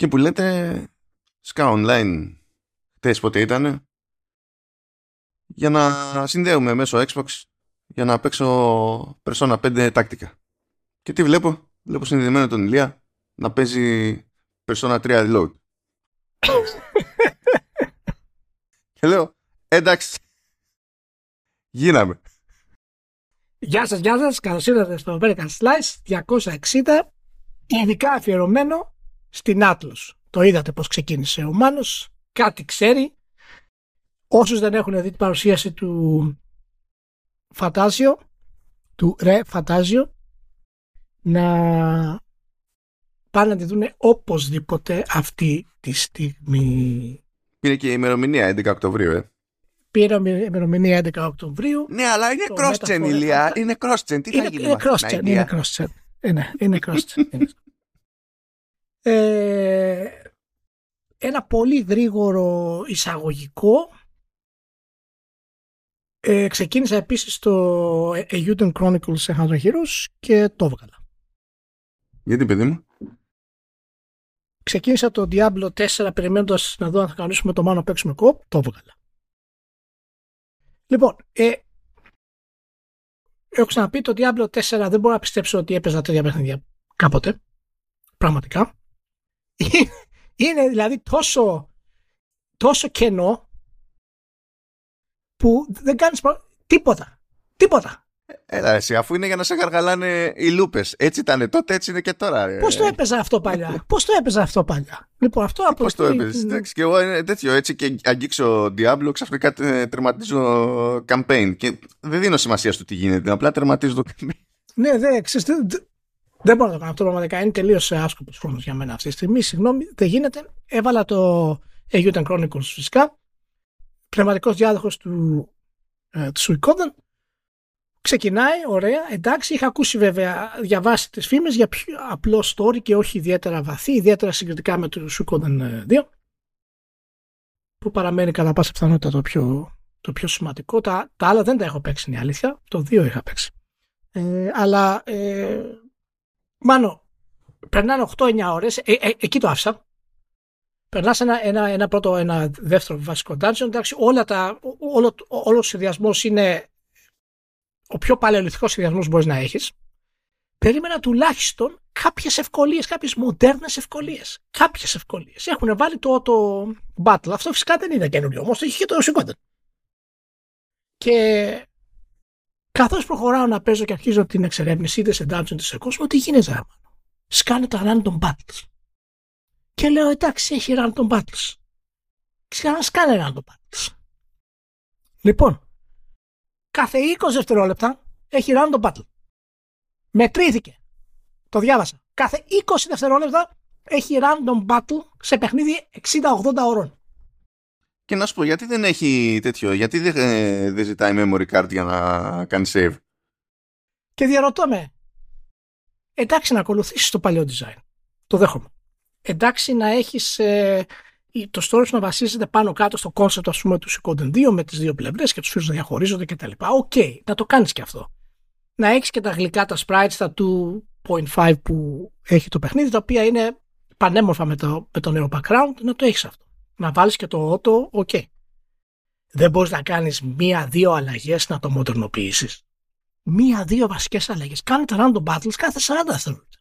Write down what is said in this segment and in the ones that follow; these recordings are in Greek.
Και που λέτε σκά online χτες πότε ήτανε για να συνδέουμε μέσω Xbox για να παίξω Persona 5 τάκτικα. Και τι βλέπω? Βλέπω συνδεδεμένο τον Ηλία να παίζει Persona 3 Reload. Και λέω, εντάξει, γίναμε. Γεια σας, καλώς ήρθατε στο American Slice 260, ειδικά αφιερωμένο στην Atlas. Το είδατε πως ξεκίνησε ο Μάνος, κάτι ξέρει. Όσους δεν έχουν δει την παρουσίαση του Φαντάζιο, του Ρε Φαντάζιο, να πάνε να τη δουν οπωσδήποτε αυτή τη στιγμή. Πήρε και η ημερομηνία 11 Οκτωβρίου, Πήρε ημερομηνία 11 Οκτωβρίου. Ναι, αλλά είναι cross-chain, Ηλία. Είναι cross-chain. Τι θα γίνει? Είναι cross-chain. Είναι cross-chain. Ένα πολύ γρήγορο εισαγωγικό. Ξεκίνησα επίσης το Eiyuden Chronicles σε House of Heroes και το έβγαλα. Γιατί, παιδί μου? Ξεκίνησα το Diablo 4 περιμένοντας να δω αν θα κανονίσουμε το Μάνο να παίξουμε co-op, το έβγαλα. Λοιπόν, έχω ξαναπεί το Diablo 4 δεν μπορώ να πιστέψω ότι έπαιζα τέτοια παιχνίδια κάποτε. Πραγματικά. Είναι δηλαδή τόσο κενό που δεν κάνεις τίποτα. Έλα εσύ, αφού είναι για να σε γαργαλάνε οι λούπες. Έτσι ήταν τότε, έτσι είναι και τώρα. Πώς το έπαιζα αυτό παλιά? Λοιπόν, αυτό πώς το έπαιζες? Εντάξει, και εγώ τέτοιο, έτσι και αγγίξω Diablo, ξαφνικά τερματίζω campaign. Και δεν δίνω σημασία στο τι γίνεται, απλά τερματίζω το campaign. Ναι, δεν μπορώ να το κάνω αυτό πραγματικά. Είναι τελείως άσκοπος χρόνος για μένα αυτή τη στιγμή. Συγγνώμη, δεν γίνεται. Έβαλα το Eiyuden Chronicles φυσικά. Πνευματικός διάδοχος του Suikoden. Ξεκινάει, ωραία, εντάξει. Είχα ακούσει βέβαια, διαβάσει τις φήμες για πιο απλό story και όχι ιδιαίτερα βαθύ, ιδιαίτερα συγκριτικά με το Suikoden 2, που παραμένει κατά πάσα πιθανότητα το πιο σημαντικό. Τα άλλα δεν τα έχω παίξει, είναι η αλήθεια. Το 2 είχα παίξει. Αλλά μάλλον περνάνε 8-9 ώρες, εκεί το άφησα. Περνάς ένα δεύτερο βασικό dungeon, εντάξει, όλο ο σχεδιασμός είναι ο πιο παλαιολιθικός σχεδιασμός μπορείς να έχεις. Περίμενα τουλάχιστον κάποιες ευκολίες, κάποιες μοντέρνες ευκολίες. Κάποιες ευκολίες. Έχουν βάλει το battle. Αυτό φυσικά δεν είναι καινούριο, όμως το είχε και το Suikoden. Και καθώς προχωράω να παίζω και αρχίζω την εξερεύνηση είτε σε dungeon είτε σε κόσμο, τι γίνεται? Σκάνε τα random battles. Και λέω, εντάξει, έχει random battles. Σκάνε random battles. Λοιπόν, κάθε 20 δευτερόλεπτα έχει random battle. Μετρήθηκε. Το διάβασα. Κάθε 20 δευτερόλεπτα έχει random battle σε παιχνίδι 60-80 ώρων. Και να σου πω, γιατί δεν έχει τέτοιο, γιατί δεν ζητάει memory card για να κάνει save? Και διαρωτώ με, εντάξει να ακολουθήσεις το παλιό design. Το δέχομαι. Εντάξει να έχεις το story να βασίζεται πάνω κάτω στο concept, ας πούμε, του Suikoden 2 με τις δύο πλευρές και τους φίλους να διαχωρίζονται κτλ. Οκ, να το κάνεις και αυτό. Να έχεις και τα γλυκά, τα sprites, τα 2.5 που έχει το παιχνίδι, τα οποία είναι πανέμορφα με το νέο background, να το έχεις αυτό. Να βάλεις και το auto, οκ. Δεν μπορείς να κάνεις 1-2 αλλαγές να το μοντερνοποιήσεις. 1-2 βασικές αλλαγές. Κάνε τα random battles κάθε 40 δευτερόλεπτα.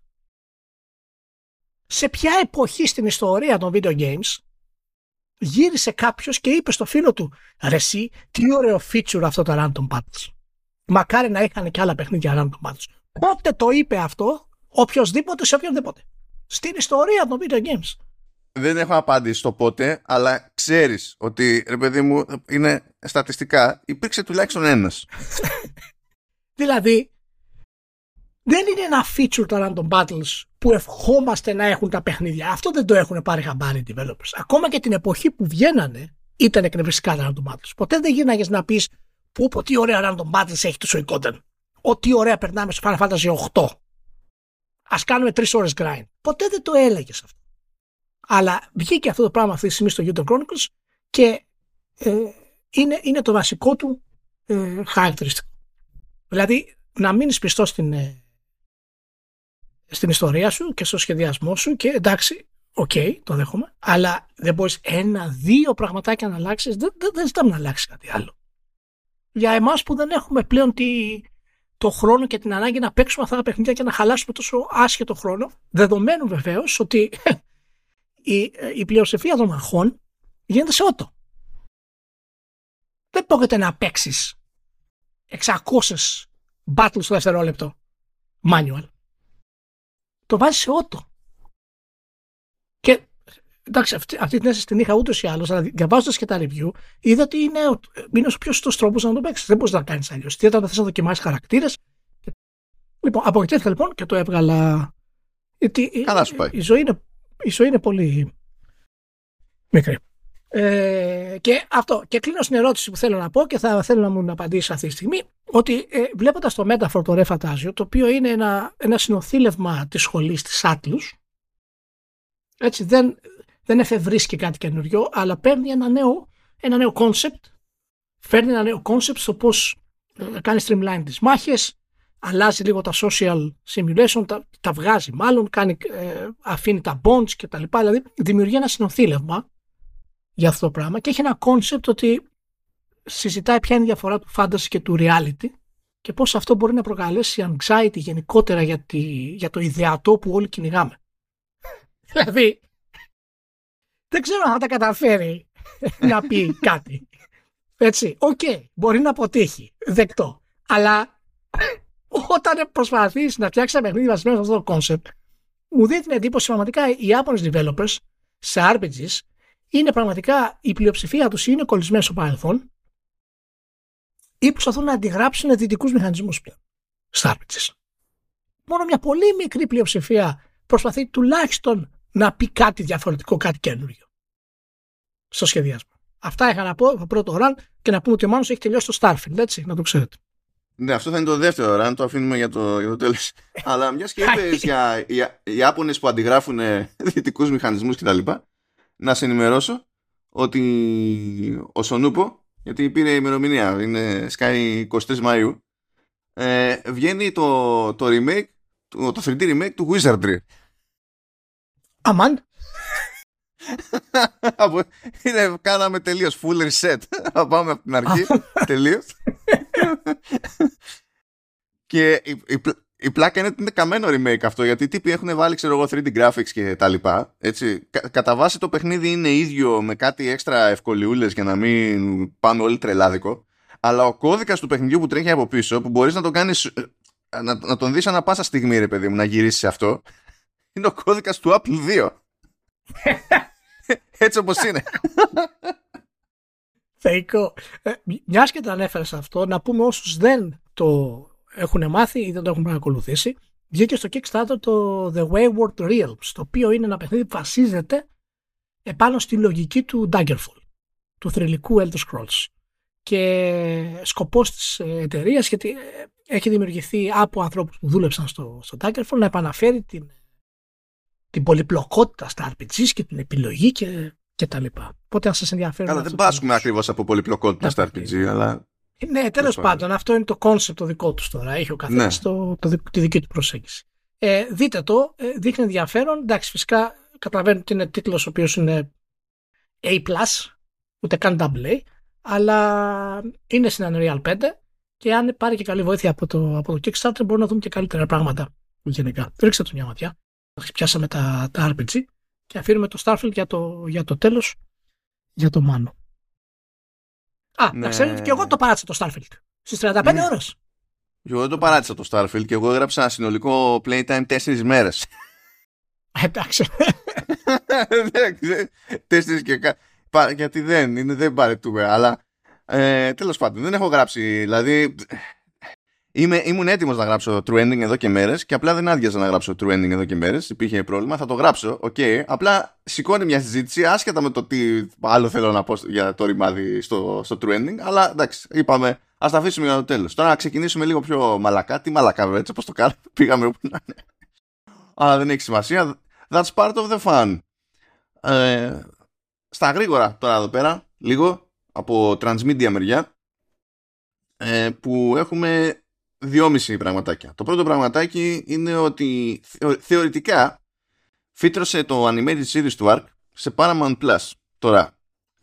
Σε ποια εποχή στην ιστορία των video games γύρισε κάποιος και είπε στο φίλο του, ρε εσύ, τι ωραίο feature αυτό τα random battles. Μακάρι να είχαν και άλλα παιχνίδια random battles. Πότε το είπε αυτό οποιοσδήποτε σε οποιονδήποτε στην ιστορία των video games? Δεν έχω απάντηση στο πότε, αλλά ξέρεις ότι, ρε παιδί μου, είναι στατιστικά, υπήρξε τουλάχιστον ένας. Δηλαδή, δεν είναι ένα feature τα random battles που ευχόμαστε να έχουν τα παιχνίδια. Αυτό δεν το έχουν πάρει χαμπάρι οι developers. Ακόμα και την εποχή που βγαίνανε ήταν εκνευριστικά τα random battles. Ποτέ δεν γίναγες να πεις πω τι ωραία random battles έχει το Suikoden. Ό,τι ωραία περνάμε στο Final Fantasy 8. Ας κάνουμε 3 ώρες grind. Ποτέ δεν το έλεγες αυτό. Αλλά βγήκε αυτό το πράγμα αυτή τη στιγμή στο Eiyuden Chronicles και είναι το βασικό του χαρακτηριστικό. Δηλαδή να μείνεις πιστός στην ιστορία σου και στο σχεδιασμό σου και εντάξει, οκ, το δέχομαι, αλλά δεν μπορείς ένα-δύο πραγματάκια να αλλάξεις, δεν ζητάμε να αλλάξει κάτι άλλο. Για εμάς που δεν έχουμε πλέον το χρόνο και την ανάγκη να παίξουμε αυτά τα παιχνίδια και να χαλάσουμε τόσο άσχετο χρόνο, δεδομένου βεβαίως ότι η πλειοψηφία των μαχών γίνεται σε ότο. Δεν πρόκειται να παίξεις 600 battles στο δευτερόλεπτο manual. Το βάζεις σε ότο. Και εντάξει, αυτή την αίσθηση την είχα ούτως ή άλλως, αλλά διαβάζοντας και τα review, είδα ότι είναι ο πιο σωστός τρόπος να το παίξεις. Δεν μπορείς να το κάνεις αλλιώς. Τι όταν θες να δοκιμάσεις χαρακτήρες. Λοιπόν, απογοητεύτηκα λοιπόν και το έβγαλα. Γιατί καλά σου πάει. Η ζωή είναι πολύ μικρή. Και αυτό. Και κλείνω στην ερώτηση που θέλω να πω και θα θέλω να μου απαντήσει αυτή τη στιγμή, ότι βλέποντας το Metaphor, το Re Fantasio, το οποίο είναι ένα συνοθήλευμα της σχολής της Atlus, έτσι, δεν εφευρίσκει κάτι καινούριο, αλλά παίρνει ένα νέο concept, φέρνει ένα νέο concept στο πώς κάνει streamline τις μάχες, αλλάζει λίγο τα social simulation, τα βγάζει μάλλον, αφήνει τα bonds και τα λοιπά, δηλαδή δημιουργεί ένα συνοθήλευμα για αυτό το πράγμα και έχει ένα concept ότι συζητάει ποια είναι η διαφορά του fantasy και του reality και πώς αυτό μπορεί να προκαλέσει anxiety γενικότερα για το ιδεατό που όλοι κυνηγάμε. Δηλαδή, δεν ξέρω αν θα τα καταφέρει να πει κάτι. Έτσι, οκ, μπορεί να αποτύχει, δεκτό. Αλλά όταν προσπαθείς να φτιάξεις ένα παιχνίδι βασισμένο σε αυτό το concept, μου δίνει την εντύπωση πραγματικά οι Japanese developers σε RPGs είναι πραγματικά, η πλειοψηφία τους είναι κολλισμένοι στο παρελθόν ή προσπαθούν να αντιγράψουν δυτικούς μηχανισμούς πλέον στα RPGs. Μόνο μια πολύ μικρή πλειοψηφία προσπαθεί τουλάχιστον να πει κάτι διαφορετικό, κάτι καινούριο στο σχεδιάσμα. Αυτά είχα να πω από πρώτο run και να πούμε ότι ο Μάνος έχει τελειώσει το Starfield, έτσι, να το ξέρετε. Ναι, αυτό θα είναι το δεύτερο run, το αφήνουμε για το τέλος. Αλλά μιας και είπες για οι Ιάπωνες που αντιγράφουν δυτικούς μηχανισμούς κτλ. Να σε ενημερώσω ότι ο Σονούπο, γιατί πήρε η ημερομηνία, είναι Sky 23 Μαΐου, βγαίνει το remake, το 3D remake του Wizardry. Αμάν. Κάναμε τελείως full reset. Πάμε από την αρχή. Τελείως. Και η πλάκα είναι ότι είναι καμένο remake αυτό, γιατί οι τύποι έχουν βάλει, ξέρω εγώ, 3D graphics και τα λοιπά. Έτσι. Κατά βάση το παιχνίδι είναι ίδιο με κάτι έξτρα ευκολιούλες για να μην πάμε όλοι τρελάδικο. Αλλά ο κώδικας του παιχνιδιού που τρέχει από πίσω, που μπορείς να τον κάνεις, να τον δεις ανά πάσα στιγμή, ρε παιδί μου, να γυρίσεις σε αυτό, είναι ο κώδικας του Apple 2. Έτσι όπως είναι. Θεϊκό. Μιας και το ανέφερες αυτό, να πούμε όσους δεν το έχουν μάθει ή δεν το έχουν παρακολουθήσει, βγήκε στο Kickstarter το The Wayward Realms, το οποίο είναι ένα παιχνίδι που βασίζεται επάνω στη λογική του Daggerfall, του θρυλικού Elder Scrolls. Και σκοπός της εταιρείας, γιατί έχει δημιουργηθεί από ανθρώπους που δούλεψαν στο Daggerfall, να επαναφέρει την πολυπλοκότητα στα RPGs και την επιλογή και τα λοιπά. Οπότε αν σας ενδιαφέρει... Αλλά δεν πάσχουμε ακριβώς από πολυπλοκότητα στα RPG, αλλά... Ναι, τέλος πάντων, αυτό είναι το concept το δικό τους τώρα. Έχει ο καθένας τη δική του προσέγγιση. Δείτε το, δείχνει ενδιαφέρον. Εντάξει, φυσικά καταλαβαίνω ότι είναι τίτλος ο οποίος είναι A+, ούτε καν AA, αλλά είναι στην Unreal 5 και αν πάρει και καλή βοήθεια από το Kickstarter μπορούμε να δούμε και καλύτερα πράγματα γενικά. Ρίξτε του μια ματιά. Πιάσαμε τα RPG και αφήνουμε το Starfield για το τέλος, για το Μάνο. Να ξέρετε και εγώ το παράτησα το Starfield στις 35 ώρες. Εγώ δεν το παράτησα το Starfield και εγώ έγραψα συνολικό playtime 4 μέρες. Εντάξει. 4 και γιατί δεν παρετούμε, αλλά τέλος πάντων δεν έχω γράψει, δηλαδή ήμουν έτοιμος να γράψω true ending εδώ και μέρες και απλά δεν άδειαζα να γράψω true ending εδώ και μέρες. Υπήρχε πρόβλημα, θα το γράψω, απλά σηκώνει μια συζήτηση άσχετα με το τι άλλο θέλω να πω για το ρημάδι στο true ending, αλλά εντάξει, είπαμε ας τα αφήσουμε για το τέλος. Τώρα να ξεκινήσουμε λίγο πιο μαλακά. Τι μαλακά βέβαια, έτσι όπως το κάνουμε, πήγαμε όπου να είναι. Αλλά δεν έχει σημασία, that's part of the fun. Στα γρήγορα τώρα εδώ πέρα, λίγο από Transmedia μεριά, που έχουμε 2,5 πραγματάκια. Το πρώτο πραγματάκι είναι ότι θεωρητικά φύτρωσε το animated series του Ark σε Paramount Plus. Τώρα,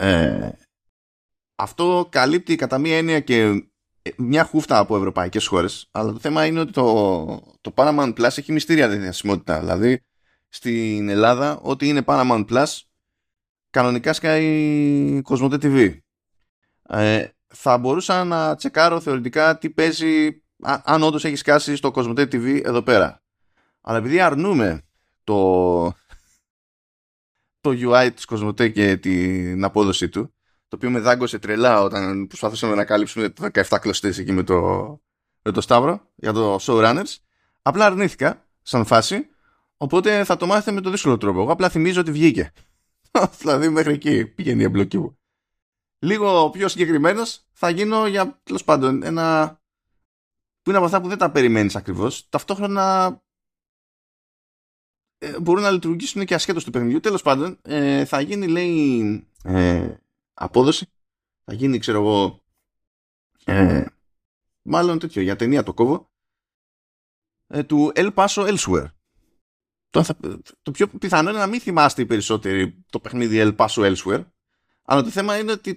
αυτό καλύπτει κατά μία έννοια και μια χούφτα από ευρωπαϊκές χώρες, αλλά το θέμα είναι ότι το Paramount Plus έχει μυστήρια διαθεσιμότητα. Δηλαδή, στην Ελλάδα, ό,τι είναι Paramount Plus, κανονικά σκάει Κοσμοτέ TV. Θα μπορούσα να τσεκάρω θεωρητικά τι παίζει, αν όντως έχει σκάσει στο Κοσμοτέ TV εδώ πέρα. Αλλά επειδή αρνούμε το UI της Κοσμοτέ και την απόδοση του, το οποίο με δάγκωσε τρελά όταν προσπαθούσαμε να καλύψουμε το 17 κλωστές εκεί με το Σταύρο για το Showrunners, απλά αρνήθηκα σαν φάση, οπότε θα το μάθετε με το δύσκολο τρόπο. Εγώ απλά θυμίζω ότι βγήκε. Δηλαδή μέχρι εκεί πήγαινε η εμπλοκή μου. Λίγο πιο συγκεκριμένος θα γίνω για, τέλος πάντων, ένα που είναι από αυτά που δεν τα περιμένεις ακριβώς. Ταυτόχρονα μπορούν να λειτουργήσουν και ασχέτως του παιχνιδιού. Τέλος πάντων, θα γίνει, λέει, απόδοση. Θα γίνει, ξέρω εγώ, μάλλον τέτοιο, για ταινία το κόβω, του El Paso Elsewhere. Το πιο πιθανό είναι να μην θυμάστε οι περισσότεροι το παιχνίδι El Paso Elsewhere, αλλά το θέμα είναι ότι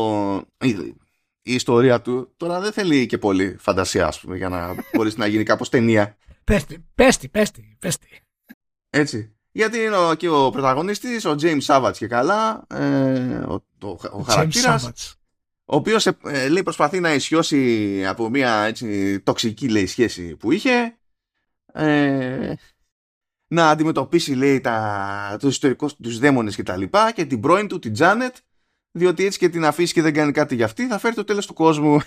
η ιστορία του τώρα δεν θέλει και πολύ φαντασία, ας πούμε, για να μπορείς να γίνει κάπως ταινία. Πέστη. Έτσι. Γιατί είναι και ο πρωταγωνιστής, ο James Savage και καλά, ο χαρακτήρας, ο οποίος λέει προσπαθεί να ισιώσει από μια έτσι τοξική, λέει, σχέση που είχε, να αντιμετωπίσει, λέει, τους ιστορικούς, τους δαίμονες και τα λοιπά, και την πρώην του, την Janet, διότι έτσι και την αφήσει και δεν κάνει κάτι για αυτή, θα φέρει το τέλος του κόσμου.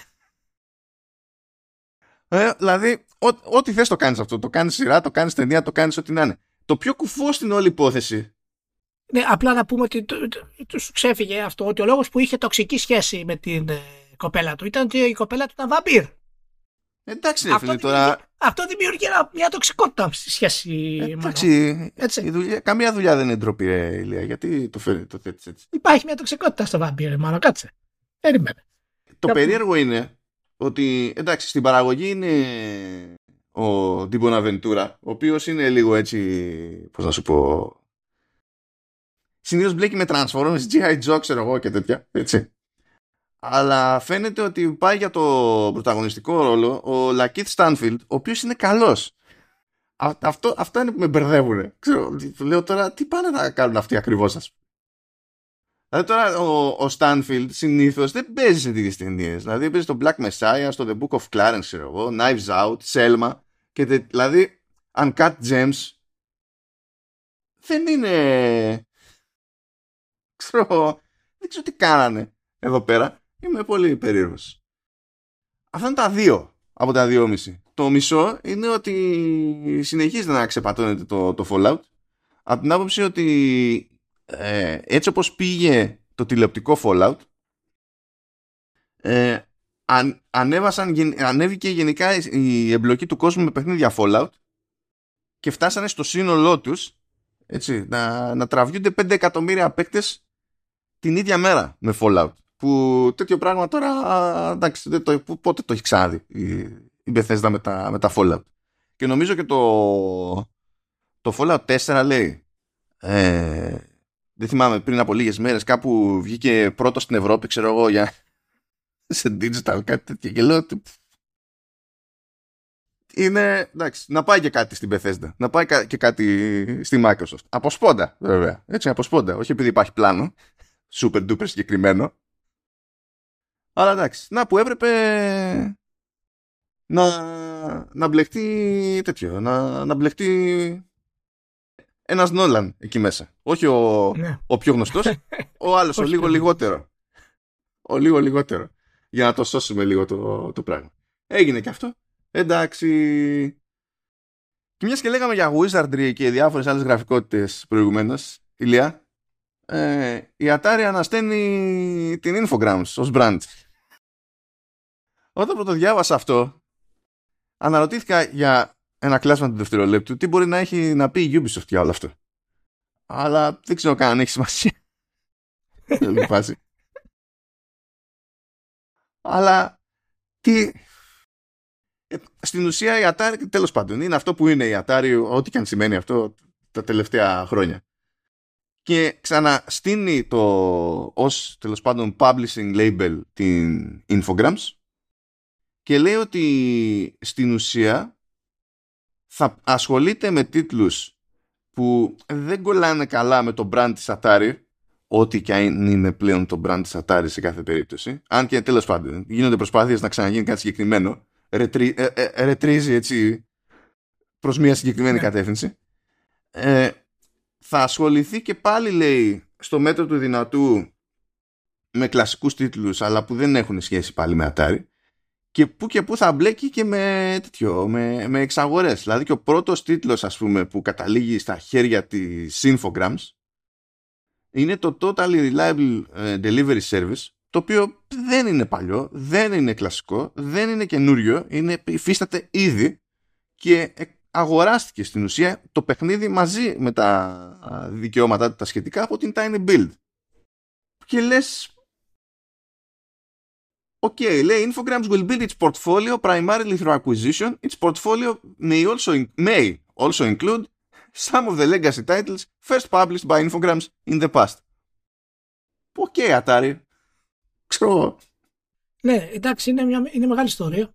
Δηλαδή, ό,τι θες το κάνεις αυτό. Το κάνεις σειρά, το κάνεις ταινία, το κάνεις ό,τι να είναι. Το πιο κουφό στην όλη υπόθεση. Ναι, απλά να πούμε ότι τους ξέφυγε αυτό, ότι ο λόγος που είχε τοξική σχέση με την κοπέλα του ήταν ότι η κοπέλα του ήταν βαμπύρ. Εντάξει, ρε φίλε, τώρα. Αυτό δημιουργεί μια τοξικότητα στη σχέση. Εντάξει. Καμία δουλειά δεν είναι ντροπή, Ηλία. Γιατί το θέτεις έτσι. Υπάρχει μια τοξικότητα στο βαμπύρ, μάλλον, κάτσε. Περίμενε. Το περίεργο είναι ότι, εντάξει, στην παραγωγή είναι ο Ντι Μποναβεντούρα, ο οποίος είναι λίγο έτσι, πώς να σου πω, συνήθως μπλέκει με Transformers, G.I. Joe, ξέρω εγώ, και τέτοια, έτσι. Αλλά φαίνεται ότι πάει για το πρωταγωνιστικό ρόλο ο Λακίθ Στάνφιλντ, ο οποίος είναι καλός. Αυτό είναι που με μπερδεύουνε. Ξέρω, λέω τώρα, τι πάνε να κάνουν αυτοί ακριβώς, ας πούμε. Δηλαδή τώρα ο Στάνφιλντ συνήθως δεν παίζει σε τέτοιες ταινίες. Δηλαδή παίζει στο Black Messiah, στο The Book of Clarence, ξέρω εγώ, Knives Out, Selma, και δηλαδή Uncut Gems δεν είναι, ξέρω, δεν ξέρω τι κάνανε εδώ πέρα. Είμαι πολύ περίεργος. Αυτά είναι τα δύο από τα 2,5. Το μισό είναι ότι συνεχίζει να ξεπατώνεται το Fallout, από την άποψη ότι έτσι όπως πήγε το τηλεοπτικό Fallout, ανέβηκε γενικά η εμπλοκή του κόσμου με παιχνίδια Fallout και φτάσανε στο σύνολό τους, έτσι, να τραβιούνται 5 εκατομμύρια παίκτες την ίδια μέρα με Fallout, που τέτοιο πράγμα τώρα, εντάξει, πότε το έχει ξαναδεί η Bethesda με τα Fallout. Και νομίζω και το Fallout 4 λέει, δεν θυμάμαι, πριν από λίγες μέρες κάπου βγήκε πρώτο στην Ευρώπη, ξέρω εγώ, σε digital, κάτι τέτοιο, και λέω είναι, εντάξει, να πάει και κάτι στην Bethesda, να πάει και κάτι στη Microsoft, από σπόντα βέβαια, έτσι, από σπόντα, όχι επειδή υπάρχει πλάνο super duper συγκεκριμένο, αλλά εντάξει, να που έπρεπε να μπλεχτεί τέτοιο, να μπλεχτεί ένας Νόλαν εκεί μέσα. Όχι ο πιο γνωστός, ο άλλος, ο λίγο λιγότερο. Ο λίγο λιγότερο. Για να το σώσουμε λίγο το πράγμα. Έγινε και αυτό. Εντάξει. Και μιας και λέγαμε για Wizardry και διάφορες άλλες γραφικότητες προηγουμένως, Ηλία, η Atari ανασταίνει την Infogrames ως brand. Όταν πρώτο διάβασα αυτό, αναρωτήθηκα για ένα κλάσμα του δευτερολέπτου τι μπορεί να έχει να πει η Ubisoft για όλο αυτό. Αλλά δεν ξέρω καν αν έχει σημασία. Δεν μου πάσει. Αλλά τι... στην ουσία η Atari, τέλος πάντων, είναι αυτό που είναι η Atari, ό,τι και αν σημαίνει αυτό, τα τελευταία χρόνια. Και ξαναστείνει ως τέλος πάντων publishing label την Infogrames και λέει ότι στην ουσία θα ασχολείται με τίτλους που δεν κολλάνε καλά με το brand της Atari, ό,τι και αν είναι πλέον το brand της Atari σε κάθε περίπτωση. Αν και τέλος πάντων γίνονται προσπάθειες να ξαναγίνει κάτι συγκεκριμένο, ρετρίζει έτσι προς μια συγκεκριμένη κατεύθυνση. Θα ασχοληθεί και πάλι, λέει, στο μέτρο του δυνατού με κλασικούς τίτλους, αλλά που δεν έχουν σχέση πάλι με Atari, και που θα μπλέκει και με εξαγορές. Δηλαδή και ο πρώτος τίτλος, ας πούμε, που καταλήγει στα χέρια της Infogrames είναι το Totally Reliable Delivery Service, το οποίο δεν είναι παλιό, δεν είναι κλασικό, δεν είναι καινούριο, υφίσταται ήδη και αγοράστηκε στην ουσία το παιχνίδι μαζί με τα δικαιώματα τα σχετικά από την Tiny Build. Και λες, λέει, Infogrames will build its portfolio primarily through acquisition. Its portfolio may also include some of the legacy titles first published by Infogrames in the past. Atari. Ξέρω. Ναι, εντάξει, είναι μεγάλη ιστορία.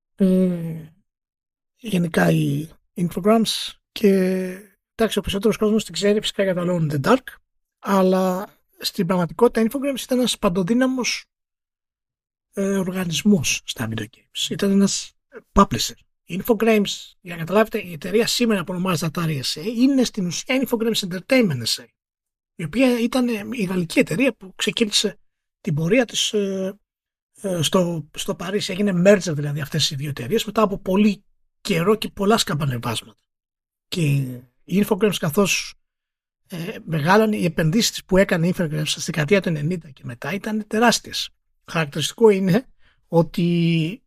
Γενικά η Infogrames, και εντάξει, ο περισσότερος κόσμος την ξέρει φυσικά για το Alone in the Dark, αλλά στην πραγματικότητα η Infogrames ήταν ένας παντοδύναμος οργανισμός στα video games. Ήταν ένας publisher. Η Infogrames, για να καταλάβετε, η εταιρεία σήμερα που ονομάζεται Atari SA είναι στην ουσία Infogrames Entertainment SA, η οποία ήταν η γαλλική εταιρεία που ξεκίνησε την πορεία της στο Παρίσι. Έγινε merger δηλαδή αυτές οι δύο εταιρείες μετά από πολύ καιρό και πολλά σκαμπανεβάσματα. Και η Infogrames, καθώς μεγάλωνε, οι επενδύσεις που έκανε η Infogrames στη δεκαετία του 90 και μετά ήταν τεράστιες. Χαρακτηριστικό είναι ότι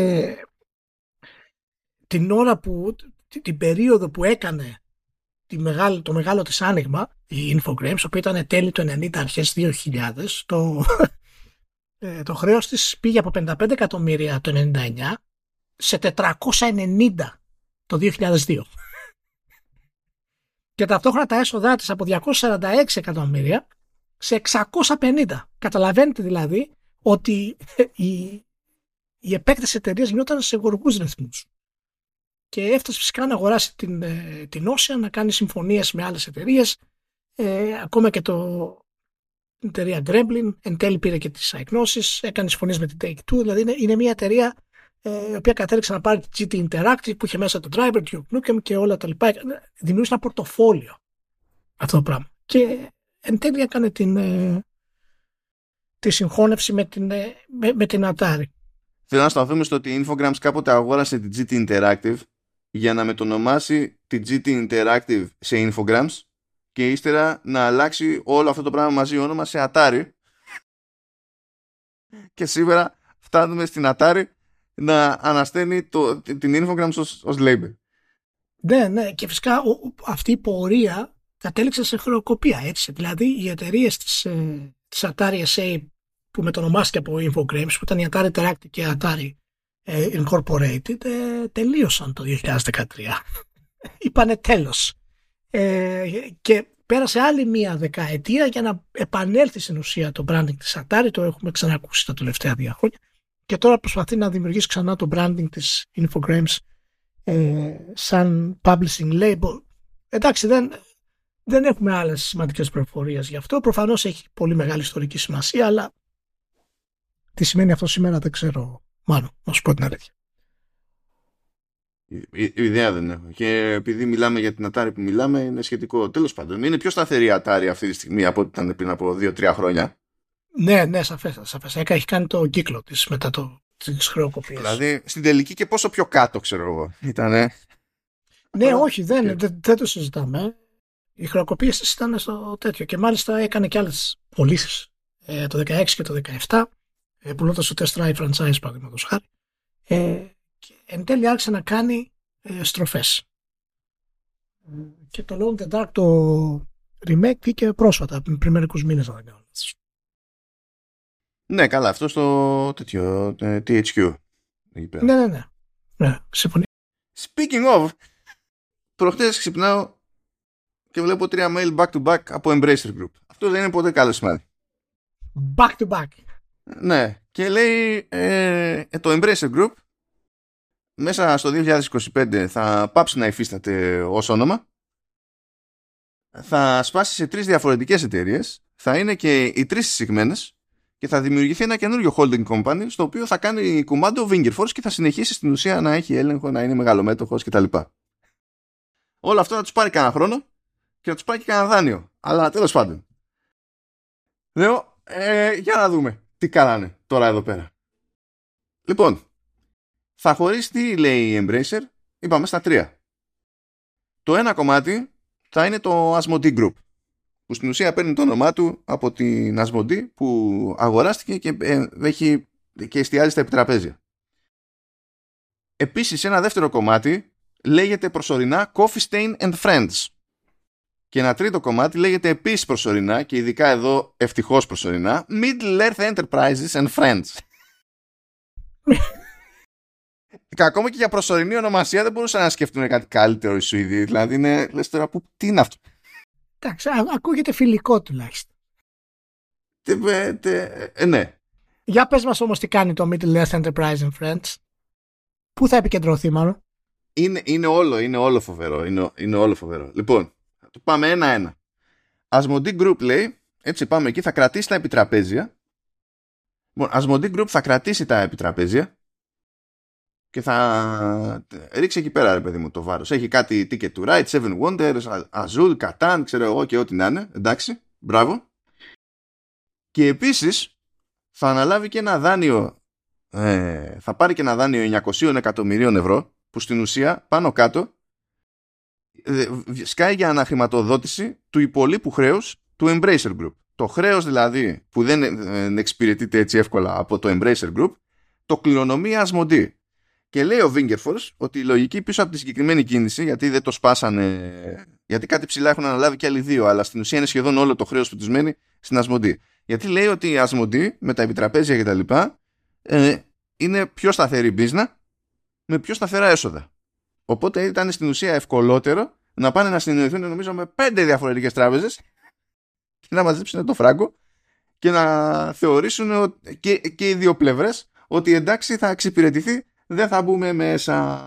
την περίοδο που έκανε το μεγάλο της άνοιγμα η Infogrames, που ήταν τέλη του 90 αρχές 2000, το χρέος της πήγε από 55 εκατομμύρια το 99 σε 490 το 2002. Και ταυτόχρονα τα έσοδά της από 246 εκατομμύρια σε 650. Καταλαβαίνετε δηλαδή ότι η επέκταση εταιρείας γινόταν σε γοργούς ρυθμούς. Και έφτασε φυσικά να αγοράσει την Ocean, να κάνει συμφωνίες με άλλες εταιρείες, ακόμα και την εταιρεία Gremlin, εν τέλει πήρε και τις Psygnosis, έκανε συμφωνίες με την Take-Two, δηλαδή είναι μια εταιρεία η οποία κατέληξε να πάρει τη GT Interactive που είχε μέσα το Driver, Duke Nukem και όλα τα λοιπά. Δημιούργησε ένα πορτοφόλιο αυτό το πράγμα. Και εν τέλει έκανε τη συγχώνευση με την Atari. Θέλω να σταθούμε στο ότι η Infogrames κάποτε αγόρασε την GT Interactive για να μετονομάσει την GT Interactive σε Infogrames και ύστερα να αλλάξει όλο αυτό το πράγμα μαζί όνομα σε Atari. Και σήμερα φτάνουμε στην Atari να ανασταίνει την Infogrames ως label. Ναι, και φυσικά αυτή η πορεία κατέληξε σε χρεοκοπία, έτσι. Δηλαδή οι εταιρείες της Atari SA που μετονομάστηκε από Infogrames, που ήταν η Atari Interactive και η Atari Incorporated, τελείωσαν το 2013. Είπανε τέλος. Και πέρασε άλλη μία δεκαετία για να επανέλθει στην ουσία το branding της Atari. Το έχουμε ξανακούσει τα τελευταία 2 χρόνια. Και τώρα προσπαθεί να δημιουργήσει ξανά το branding της Infogrames σαν publishing label. Εντάξει, δεν έχουμε άλλες σημαντικές πληροφορίες γι' αυτό. Προφανώς έχει πολύ μεγάλη ιστορική σημασία, αλλά τι σημαίνει αυτό σήμερα δεν ξέρω, μάλλον, να σου πω την αλήθεια. Η ιδέα δεν έχω. Και επειδή μιλάμε για την Atari που μιλάμε, είναι σχετικό. Τέλος πάντων, είναι πιο σταθερή η Atari αυτή τη στιγμή από ό,τι ήταν πριν από 2-3 χρόνια. Ναι, σαφές. Έχει κάνει το κύκλο της μετά τις χρεοκοπίες. Δηλαδή, στην τελική και πόσο πιο κάτω, ξέρω εγώ, ήτανε. Ναι, όχι, δεν το συζητάμε. Οι χρεοκοπίες ήταν στο τέτοιο. Και μάλιστα έκανε και άλλες πωλήσεις το 16 και το 17, πουλώντας το Test Drive franchise, παραδείγματος χάρη. Και εν τέλει άρχισε να κάνει στροφές. Και το Alone in the Dark, το remake, βγήκε πρόσφατα, πριν μερικούς μήνες, να δεν κάνω. Ναι, καλά, αυτό στο τέτοιο THQ. Ναι, συμφωνεί. Speaking of, προχτές ξυπνάω και βλέπω 3 mail back to back από Embracer Group. Αυτό δεν είναι ποτέ καλό σημάδι. Back to back. Ναι, και λέει το Embracer Group μέσα στο 2025 θα πάψει να υφίσταται ως όνομα, θα σπάσει σε 3 διαφορετικές εταιρείες, θα είναι και οι 3 συσσυγμένες και θα δημιουργηθεί ένα καινούριο holding company στο οποίο θα κάνει κουμάντο Vingerforce και θα συνεχίσει στην ουσία να έχει έλεγχο, να είναι μεγαλομέτωχος κτλ. Όλο αυτό να τους πάρει κανένα χρόνο και να τους πάρει και κανένα δάνειο. Αλλά τέλος πάντων. Λέω, για να δούμε τι κάνανε τώρα εδώ πέρα. Λοιπόν, θα χωρίσει τι λέει η Embracer, είπαμε στα 3. Το ένα κομμάτι θα είναι το Asmodee Group, που στην ουσία παίρνει το όνομά του από την Asmodee που αγοράστηκε και έχει και εστιάζει στα επιτραπέζια. Επίσης ένα δεύτερο κομμάτι λέγεται προσωρινά Coffee Stain and Friends. Και ένα τρίτο κομμάτι λέγεται επίσης προσωρινά, και ειδικά εδώ ευτυχώς προσωρινά, Middle Earth Enterprises and Friends. Και ακόμα και για προσωρινή ονομασία δεν μπορούσαν να σκεφτούν κάτι καλύτερο οι Σουηδοί. Δηλαδή είναι, λες τώρα, τι είναι αυτό. Εντάξει, ακούγεται φιλικό τουλάχιστον. Ναι. Για πες μας όμως τι κάνει το Middle Earth Enterprise and Friends. Πού θα επικεντρωθεί μάλλον? Είναι όλο φοβερό. Είναι όλο φοβερό. Λοιπόν, το πάμε ένα-ένα. Asmodee Group λέει, έτσι πάμε εκεί, θα κρατήσει τα επιτραπέζια. Λοιπόν, Asmodee Group θα κρατήσει τα επιτραπέζια και θα ρίξει εκεί πέρα, ρε παιδί μου, το βάρος. Έχει κάτι Ticket to Ride, Seven Wonders, Azul, Catan, ξέρω εγώ και ό,τι να είναι. Εντάξει, μπράβο. Και επίσης θα αναλάβει και ένα δάνειο, θα πάρει και ένα δάνειο 900 εκατομμυρίων ευρώ, που στην ουσία πάνω κάτω σκάει για αναχρηματοδότηση του υπολείπου χρέους του Embracer Group. Το χρέος δηλαδή που δεν εξυπηρετείται έτσι εύκολα από το Embracer Group, το κληρονομεί Asmodee. Και λέει ο Vingerforce ότι η λογική πίσω από τη συγκεκριμένη κίνηση, γιατί δεν το σπάσανε, γιατί κάτι ψηλά έχουν αναλάβει και άλλοι δύο, αλλά στην ουσία είναι σχεδόν όλο το χρέος που τους μένει στην Asmodee. Γιατί λέει ότι η Asmodee με τα επιτραπέζια και τα λοιπά είναι πιο σταθερή μπίζνα με πιο σταθερά έσοδα. Οπότε ήταν στην ουσία ευκολότερο να πάνε να συνεννοηθούν, νομίζω, με 5 διαφορετικές τράπεζες και να μαζέψουν το φράγκο και να θεωρήσουν και οι δύο πλευρές ότι εντάξει, θα εξυπηρετηθεί, δεν θα μπούμε μέσα.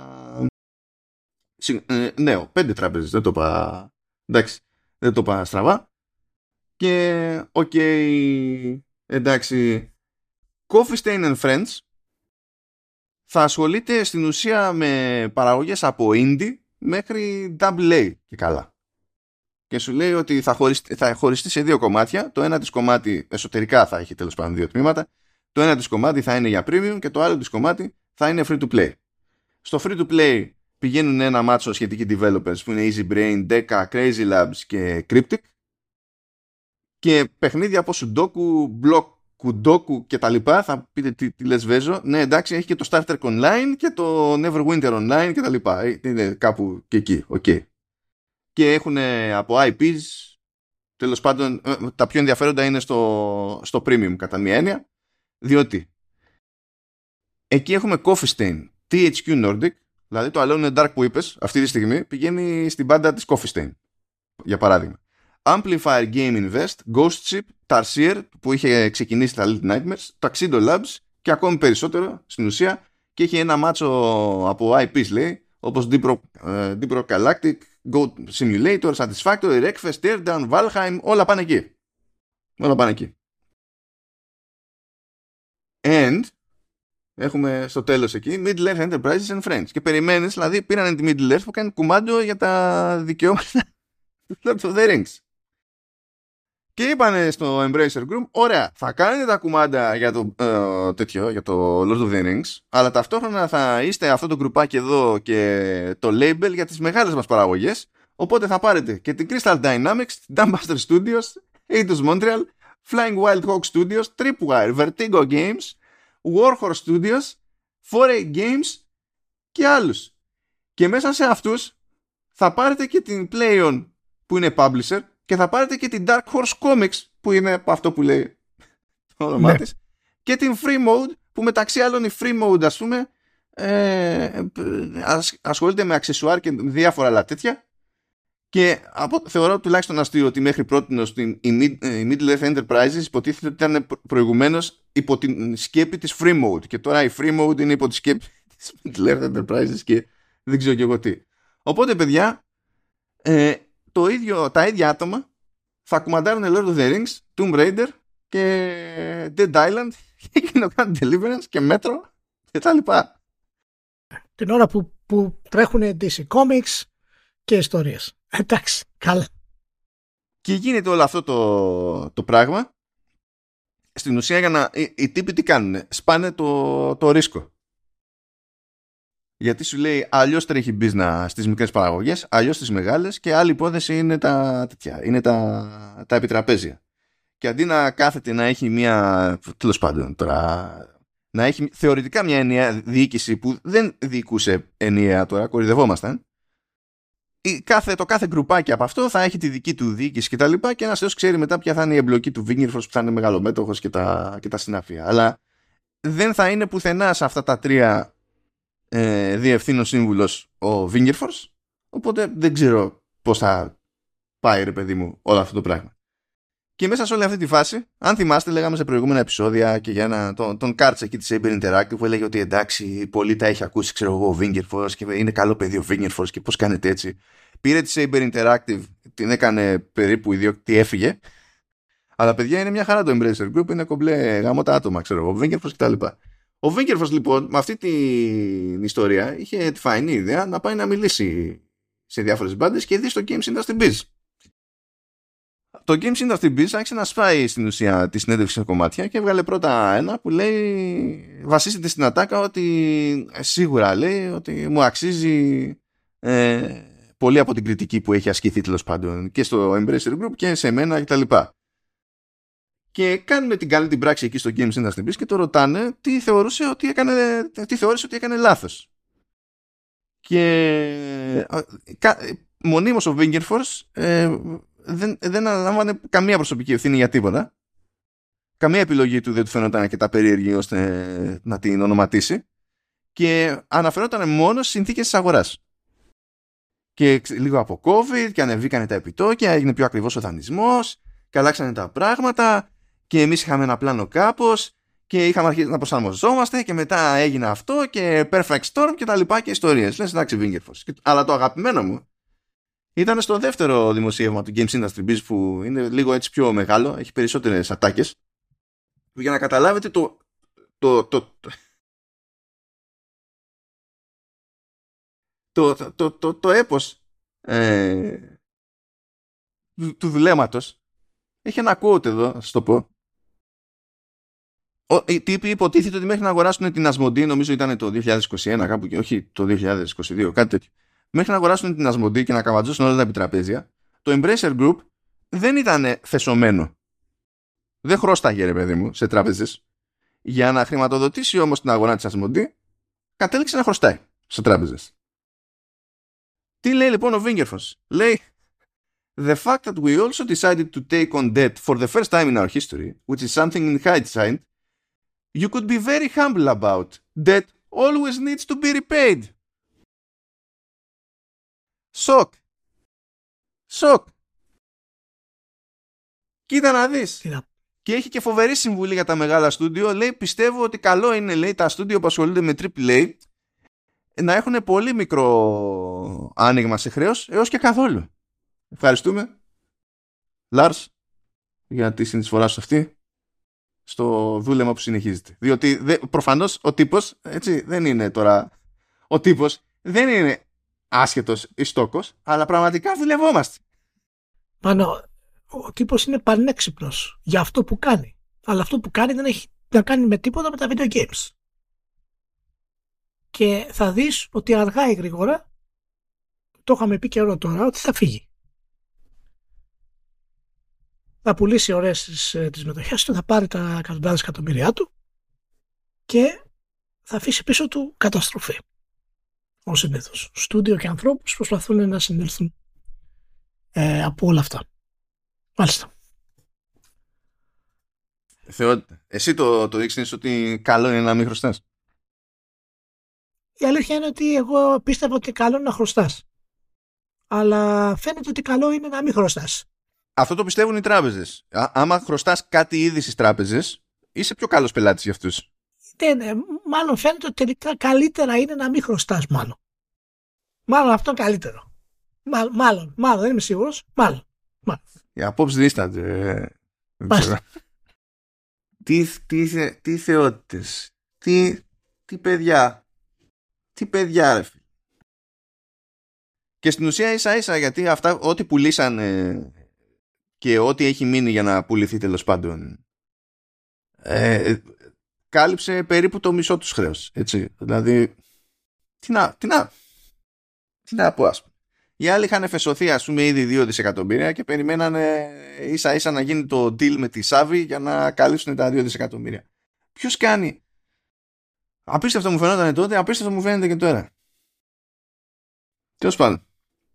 Ναι, 5 τράπεζες, δεν το είπα. Εντάξει, δεν το είπα στραβά. Και εντάξει, Coffee Stain and Friends θα ασχολείται στην ουσία με παραγωγές από indie μέχρι AA και καλά. Και σου λέει ότι θα χωριστεί σε 2 κομμάτια. Το ένα της κομμάτι εσωτερικά θα έχει τέλος πάντων 2 τμήματα. Το ένα της κομμάτι θα είναι για premium και το άλλο της κομμάτι θα είναι free to play. Στο free to play πηγαίνουν ένα μάτσο σχετικοί developers που είναι Easy Brain, Deca, Crazy Labs και Cryptic. Και παιχνίδια από Sudoku, Block, Kudoku και τα λοιπά. Θα πείτε τι λες Βέζο. Ναι, εντάξει, έχει και το Star Trek Online και το Neverwinter Online και τα λοιπά. Είναι κάπου και εκεί, okay. Και έχουν από IPs, τέλος πάντων, τα πιο ενδιαφέροντα είναι στο premium κατά μία έννοια, διότι εκεί έχουμε Coffee Stain, THQ Nordic, δηλαδή το Alone in the Dark που είπες αυτή τη στιγμή πηγαίνει στην μπάντα της Coffee Stain, για παράδειγμα. Amplifier Game Invest, Ghost Ship, Tarsier που είχε ξεκινήσει τα Little Nightmares, Tuxedo Labs και ακόμη περισσότερο στην ουσία, και έχει ένα μάτσο από IPs λέει, όπως Deep Rock Galactic, Go Simulator, Satisfactory, Wreckfest, Teardown, Valheim, όλα πάνε εκεί. Όλα πάνε εκεί. And έχουμε στο τέλος εκεί Middle Earth Enterprises and Friends. Και περιμένεις, δηλαδή πήραν τη Middle Earth που κάνει κουμάντο για τα δικαιώματα του Lord of the Rings. Και είπανε στο Embracer Group, ωραία, θα κάνετε τα κουμάντα για το για το Lord of the Rings, αλλά ταυτόχρονα θα είστε αυτό το γκρουπάκι εδώ και το label για τις μεγάλες μας παραγωγές, οπότε θα πάρετε και την Crystal Dynamics, την Dumbbuster Studios, Eidos Montreal, Flying Wild Hog Studios, Tripwire, Vertigo Games, Warhorse Studios, 4A Games και άλλους. Και μέσα σε αυτούς θα πάρετε και την Playon που είναι publisher και θα πάρετε και την Dark Horse Comics που είναι αυτό που λέει το όνομά της, και την Free Mode που μεταξύ άλλων η Free Mode ας πούμε ασχολείται με αξεσουάρ και διάφορα άλλα τέτοια, Και θεωρώ τουλάχιστον αστείο ότι μέχρι πρώτη η Middle-earth Enterprises υποτίθεται ότι ήταν προηγουμένως υπό την σκέπη της Free Mode και τώρα η Free Mode είναι υπό τη σκέπη της Middle-earth Enterprises και δεν ξέρω και εγώ τι. Οπότε παιδιά, τα ίδια άτομα θα κουμαντάρουν Lord of the Rings, Tomb Raider και Dead Island και Kingdom Deliverance και Metro και τα λοιπά. Την ώρα που τρέχουν DC Comics και ιστορίες. Εντάξει, καλά. Και γίνεται όλο αυτό το πράγμα. Στην ουσία οι τύποι τι κάνουνε? Σπάνε το ρίσκο. Γιατί σου λέει αλλιώς τρέχει business στις μικρές παραγωγές, αλλιώς στις μεγάλες και άλλη υπόθεση είναι τα επιτραπέζια. Και αντί να κάθεται να έχει μια, τέλος πάντων τώρα, να έχει θεωρητικά μια ενιαία διοίκηση που δεν διοικούσε ενιαία τώρα, κορυδευόμασταν, το κάθε γκρουπάκι από αυτό θα έχει τη δική του διοίκηση και τα λοιπά και ένας θεός ξέρει μετά ποια θα είναι η εμπλοκή του Wingers που θα είναι μεγαλομέτωχος και τα συνάφεια. Αλλά δεν θα είναι πουθενά σε αυτά τα τρία διευθύνων σύμβουλος ο Wingers, οπότε δεν ξέρω πώς θα πάει ρε παιδί μου όλο αυτό το πράγμα. Και μέσα σε όλη αυτή τη φάση, αν θυμάστε, λέγαμε σε προηγούμενα επεισόδια και για τον Κάρτς εκεί της Saber Interactive που έλεγε ότι εντάξει, πολύ τα έχει ακούσει, ξέρω εγώ, ο Wingers και είναι καλό παιδί ο Wingers και πώς κάνετε έτσι. Πήρε τη Saber Interactive, την έκανε περίπου ιδιόκτη, έφυγε. Αλλά παιδιά είναι μια χαρά το Embracer Group, είναι κομπλέ γάμο τα άτομα, ξέρω εγώ, ο Wingers κτλ. Ο Wingers λοιπόν με αυτή την ιστορία είχε τη φαϊνή ιδέα να πάει να μιλήσει σε διάφορες μπάντες και δει στο Games Industry Biz. Το Games Industry Biz άρχισε να σπάει στην ουσία τη συνέντευξη σε κομμάτια και έβγαλε πρώτα ένα που λέει, βασίζεται στην ατάκα ότι σίγουρα λέει ότι μου αξίζει πολύ από την κριτική που έχει ασκηθεί τέλος πάντων και στο Embracer Group και σε μένα κτλ. Και κάνουν την πράξη εκεί στο Games Industry Biz και το ρωτάνε τι θεώρησε ότι έκανε λάθος. Και μονίμως ο Wingers δεν αναλάμβανε καμία προσωπική ευθύνη για τίποτα. Καμία επιλογή του δεν του φαίνονταν και τα περίεργη ώστε να την ονοματίσει. Και αναφερόταν μόνο στις συνθήκες της αγοράς. Και λίγο από COVID και ανεβήκανε τα επιτόκια, έγινε πιο ακριβώς ο δανεισμός και αλλάξανε τα πράγματα και εμείς είχαμε ένα πλάνο κάπως και είχαμε αρχίσει να προσαρμοζόμαστε και μετά έγινε αυτό και perfect storm και τα λοιπά και ιστορίες. Λες εντάξει Wingers. Αλλά το αγαπημένο μου ήταν στο δεύτερο δημοσίευμα του Games Industry Biz που είναι λίγο έτσι πιο μεγάλο, έχει περισσότερες ατάκες. Για να καταλάβετε το έπος του δουλέματος έχει ένα quote εδώ, θα σας το πω. Οι τύποι υποτίθεται ότι μέχρι να αγοράσουν την Asmodee, νομίζω ήταν το 2021 κάπου και όχι το 2022, κάτι τέτοιο. Μέχρι να αγοράσουν την Asmodee και να καβατζώσουν όλα τα επιτραπέζια, το Embracer Group δεν ήταν φεσωμένο. Δεν χρώσταγε ρε παιδί μου σε τράπεζες. Για να χρηματοδοτήσει όμως την αγορά της Asmodee, κατέληξε να χρωστάει σε τράπεζες. Τι λέει λοιπόν ο Wingers? Λέει The fact that we also decided to take on debt for the first time in our history, which is something in hindsight, you could be very humble about. Debt always needs to be repaid. Σοκ. Κοίτα να δεις. Και έχει και φοβερή συμβουλή για τα μεγάλα στούντιο. Λέει πιστεύω ότι καλό είναι λέει, τα στούντιο που ασχολούνται με AAA να έχουν πολύ μικρό άνοιγμα σε χρέος έως και καθόλου. Ευχαριστούμε Λάρς για τη συνεισφορά σου αυτή στο δούλεμα που συνεχίζεται. Διότι προφανώς ο τύπος έτσι, δεν είναι τώρα. Ο τύπος δεν είναι άσχετος ιστόκος, αλλά πραγματικά δουλευόμαστε. Πάνω, ο τύπος είναι πανέξυπνος για αυτό που κάνει. Αλλά αυτό που κάνει δεν έχει να κάνει με τίποτα με τα video games. Και θα δεις ότι αργά ή γρήγορα, το είχαμε πει καιρό τώρα, ότι θα φύγει. Θα πουλήσει ωραίες τις μετοχές του, θα πάρει τα εκατοντάδες εκατομμύρια του και θα αφήσει πίσω του καταστροφή. Ως συνήθως. Στούντιο και ανθρώπους προσπαθούν να συνέλθουν από όλα αυτά. Μάλιστα. Θεότητα. Εσύ το δείξεις ότι καλό είναι να μην χρωστάς. Η αλήθεια είναι ότι εγώ πίστευα ότι καλό είναι να χρωστάς. αλλά φαίνεται ότι καλό είναι να μην χρωστάς. Αυτό το πιστεύουν οι τράπεζες. Άμα χρωστάς κάτι ήδη στις τράπεζες, είσαι πιο καλός πελάτης για αυτούς. Ναι, μάλλον φαίνεται ότι τελικά καλύτερα είναι να μην χρωστάς, μάλλον. Μάλλον αυτό είναι καλύτερο. Μάλλον, δεν είμαι σίγουρος. Μάλλον. Οι απόψεις δίστανται. Τι θεότητες. Τι παιδιά. Τι παιδιά, ρε φίλε. Και στην ουσία ίσα-ίσα, γιατί αυτά, ό,τι πουλήσανε και ό,τι έχει μείνει για να πουληθεί τέλος πάντων, κάλυψε περίπου το μισό τους χρέος. Έτσι. Δηλαδή, τι να πω, ας πούμε. Οι άλλοι είχαν φεσωθεί, ας πούμε, ήδη 2 δισεκατομμύρια και περιμένανε ίσα-ίσα να γίνει το deal με τη Σάβη για να καλύψουν τα 2 δισεκατομμύρια. Ποιος κάνει? Απίστευτο μου φαινόταν τότε, απίστευτο μου φαίνεται και τώρα. Τέλος πάντων.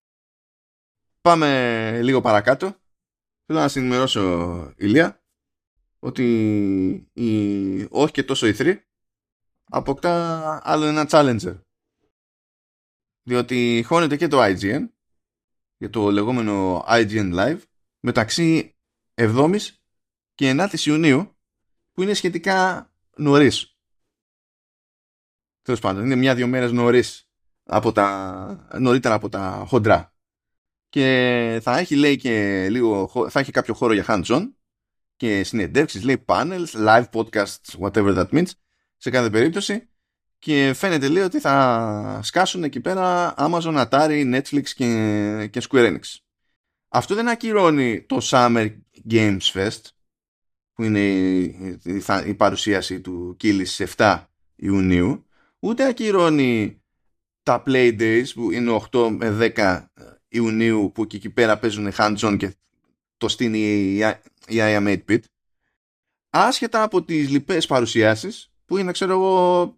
Πάμε λίγο παρακάτω. Θέλω να συνημερώσω, Ηλία, ότι όχι και τόσο η 3 αποκτά άλλο ένα challenger. Διότι χώνεται και το IGN για το λεγόμενο IGN Live μεταξύ 7ης και 9ης Ιουνίου, που είναι σχετικά νωρίς. Τέλος πάντων, είναι 1-2 μέρες νωρίτερα από τα χοντρά. Και θα έχει, λέει, και λίγο, θα έχει κάποιο χώρο για hands-on και συνεντεύξεις, λέει, panels, live podcasts, whatever that means, σε κάθε περίπτωση. Και φαίνεται, λέει, ότι θα σκάσουν εκεί πέρα Amazon, Atari, Netflix και Square Enix. Αυτό δεν ακυρώνει το Summer Games Fest, που είναι η παρουσίαση του Keighley στις 7 Ιουνίου, ούτε ακυρώνει τα Play Days, που είναι 8 με 10 Ιουνίου, που και εκεί πέρα παίζουν hands-on και το στείνει η I Am 8-bit. Άσχετα από τις λοιπές παρουσιάσεις, που είναι, ξέρω εγώ,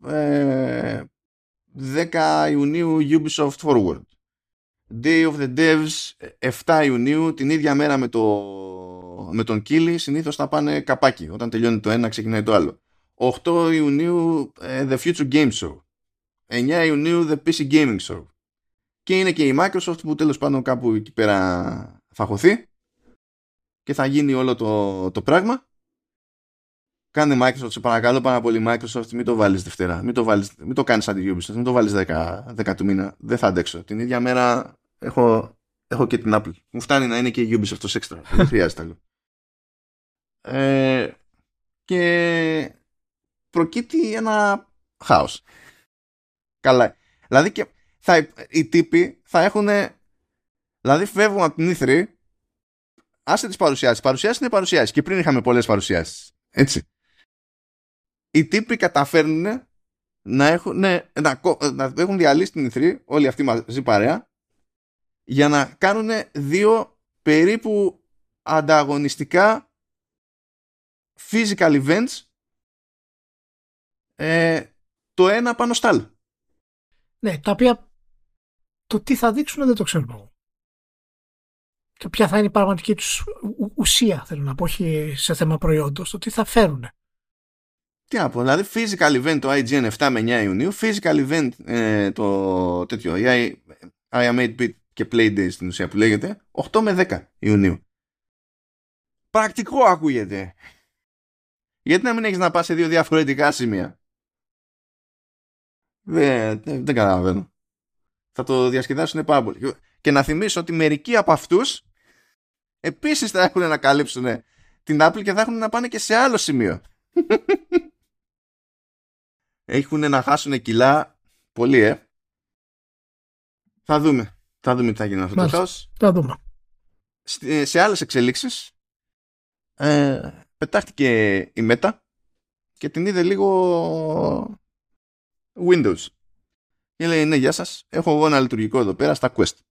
10 Ιουνίου Ubisoft Forward, Day of the Devs 7 Ιουνίου, την ίδια μέρα με τον Keighley. Συνήθως θα πάνε καπάκι, όταν τελειώνει το ένα ξεκινάει το άλλο. 8 Ιουνίου The Future Game Show, 9 Ιουνίου The PC Gaming Show, και είναι και η Microsoft, που τέλος πάντων κάπου εκεί πέρα θα χωθεί και θα γίνει όλο το πράγμα. Κάνε Microsoft, σε παρακαλώ πάρα πολύ, Microsoft, μην το βάλεις Δευτέρα, μην το κάνεις σαν τη Ubisoft, μην το βάλεις 10 του μήνα, δεν θα αντέξω. Την ίδια μέρα έχω και την Apple. Μου φτάνει να είναι και η Ubisoft ως έξτρα, δεν χρειάζεται άλλο. Και προκύπτει ένα χάος. Καλά. Δηλαδή και οι τύποι θα έχουν, δηλαδή φεύγουν από την E3, άσε τις παρουσιάσεις. Παρουσιάσεις είναι παρουσιάσεις και πριν είχαμε πολλές παρουσιάσεις. Έτσι. Οι τύποι καταφέρνουν να έχουν διαλύσει την E3, όλοι αυτοί μαζί παρέα, για να κάνουν 2 περίπου ανταγωνιστικά physical events, το ένα πάνω στο άλλο. Ναι, τα οποία το τι θα δείξουν δεν το ξέρουμε. Και ποια θα είναι η πραγματική τους ουσία, θέλω να πω, όχι σε θέμα προϊόντος, το τι θα φέρουν. Τι να πω, δηλαδή physical event το IGN 7 με 9 Ιουνίου, physical event το τέτοιο, I Am 8-bit και Playdays στην ουσία που λέγεται, 8 με 10 Ιουνίου. Πρακτικό ακούγεται. Γιατί να μην έχεις να πας σε 2 διαφορετικά σημεία? Δεν καταλαβαίνω. Θα το διασκεδάσουν πάρα πολύ. Και να θυμίσω ότι μερικοί από αυτούς επίσης θα έχουν να καλύψουν την Apple και θα έχουν να πάνε και σε άλλο σημείο. Έχουν να χάσουν κιλά πολύ, Θα δούμε τι θα γίνει αυτό το χάος. Θα δούμε. Σε άλλες εξελίξεις πετάχτηκε η Meta και την είδε λίγο Windows. Και λέει, ναι, γεια σας, έχω εγώ ένα λειτουργικό εδώ πέρα στα Quest,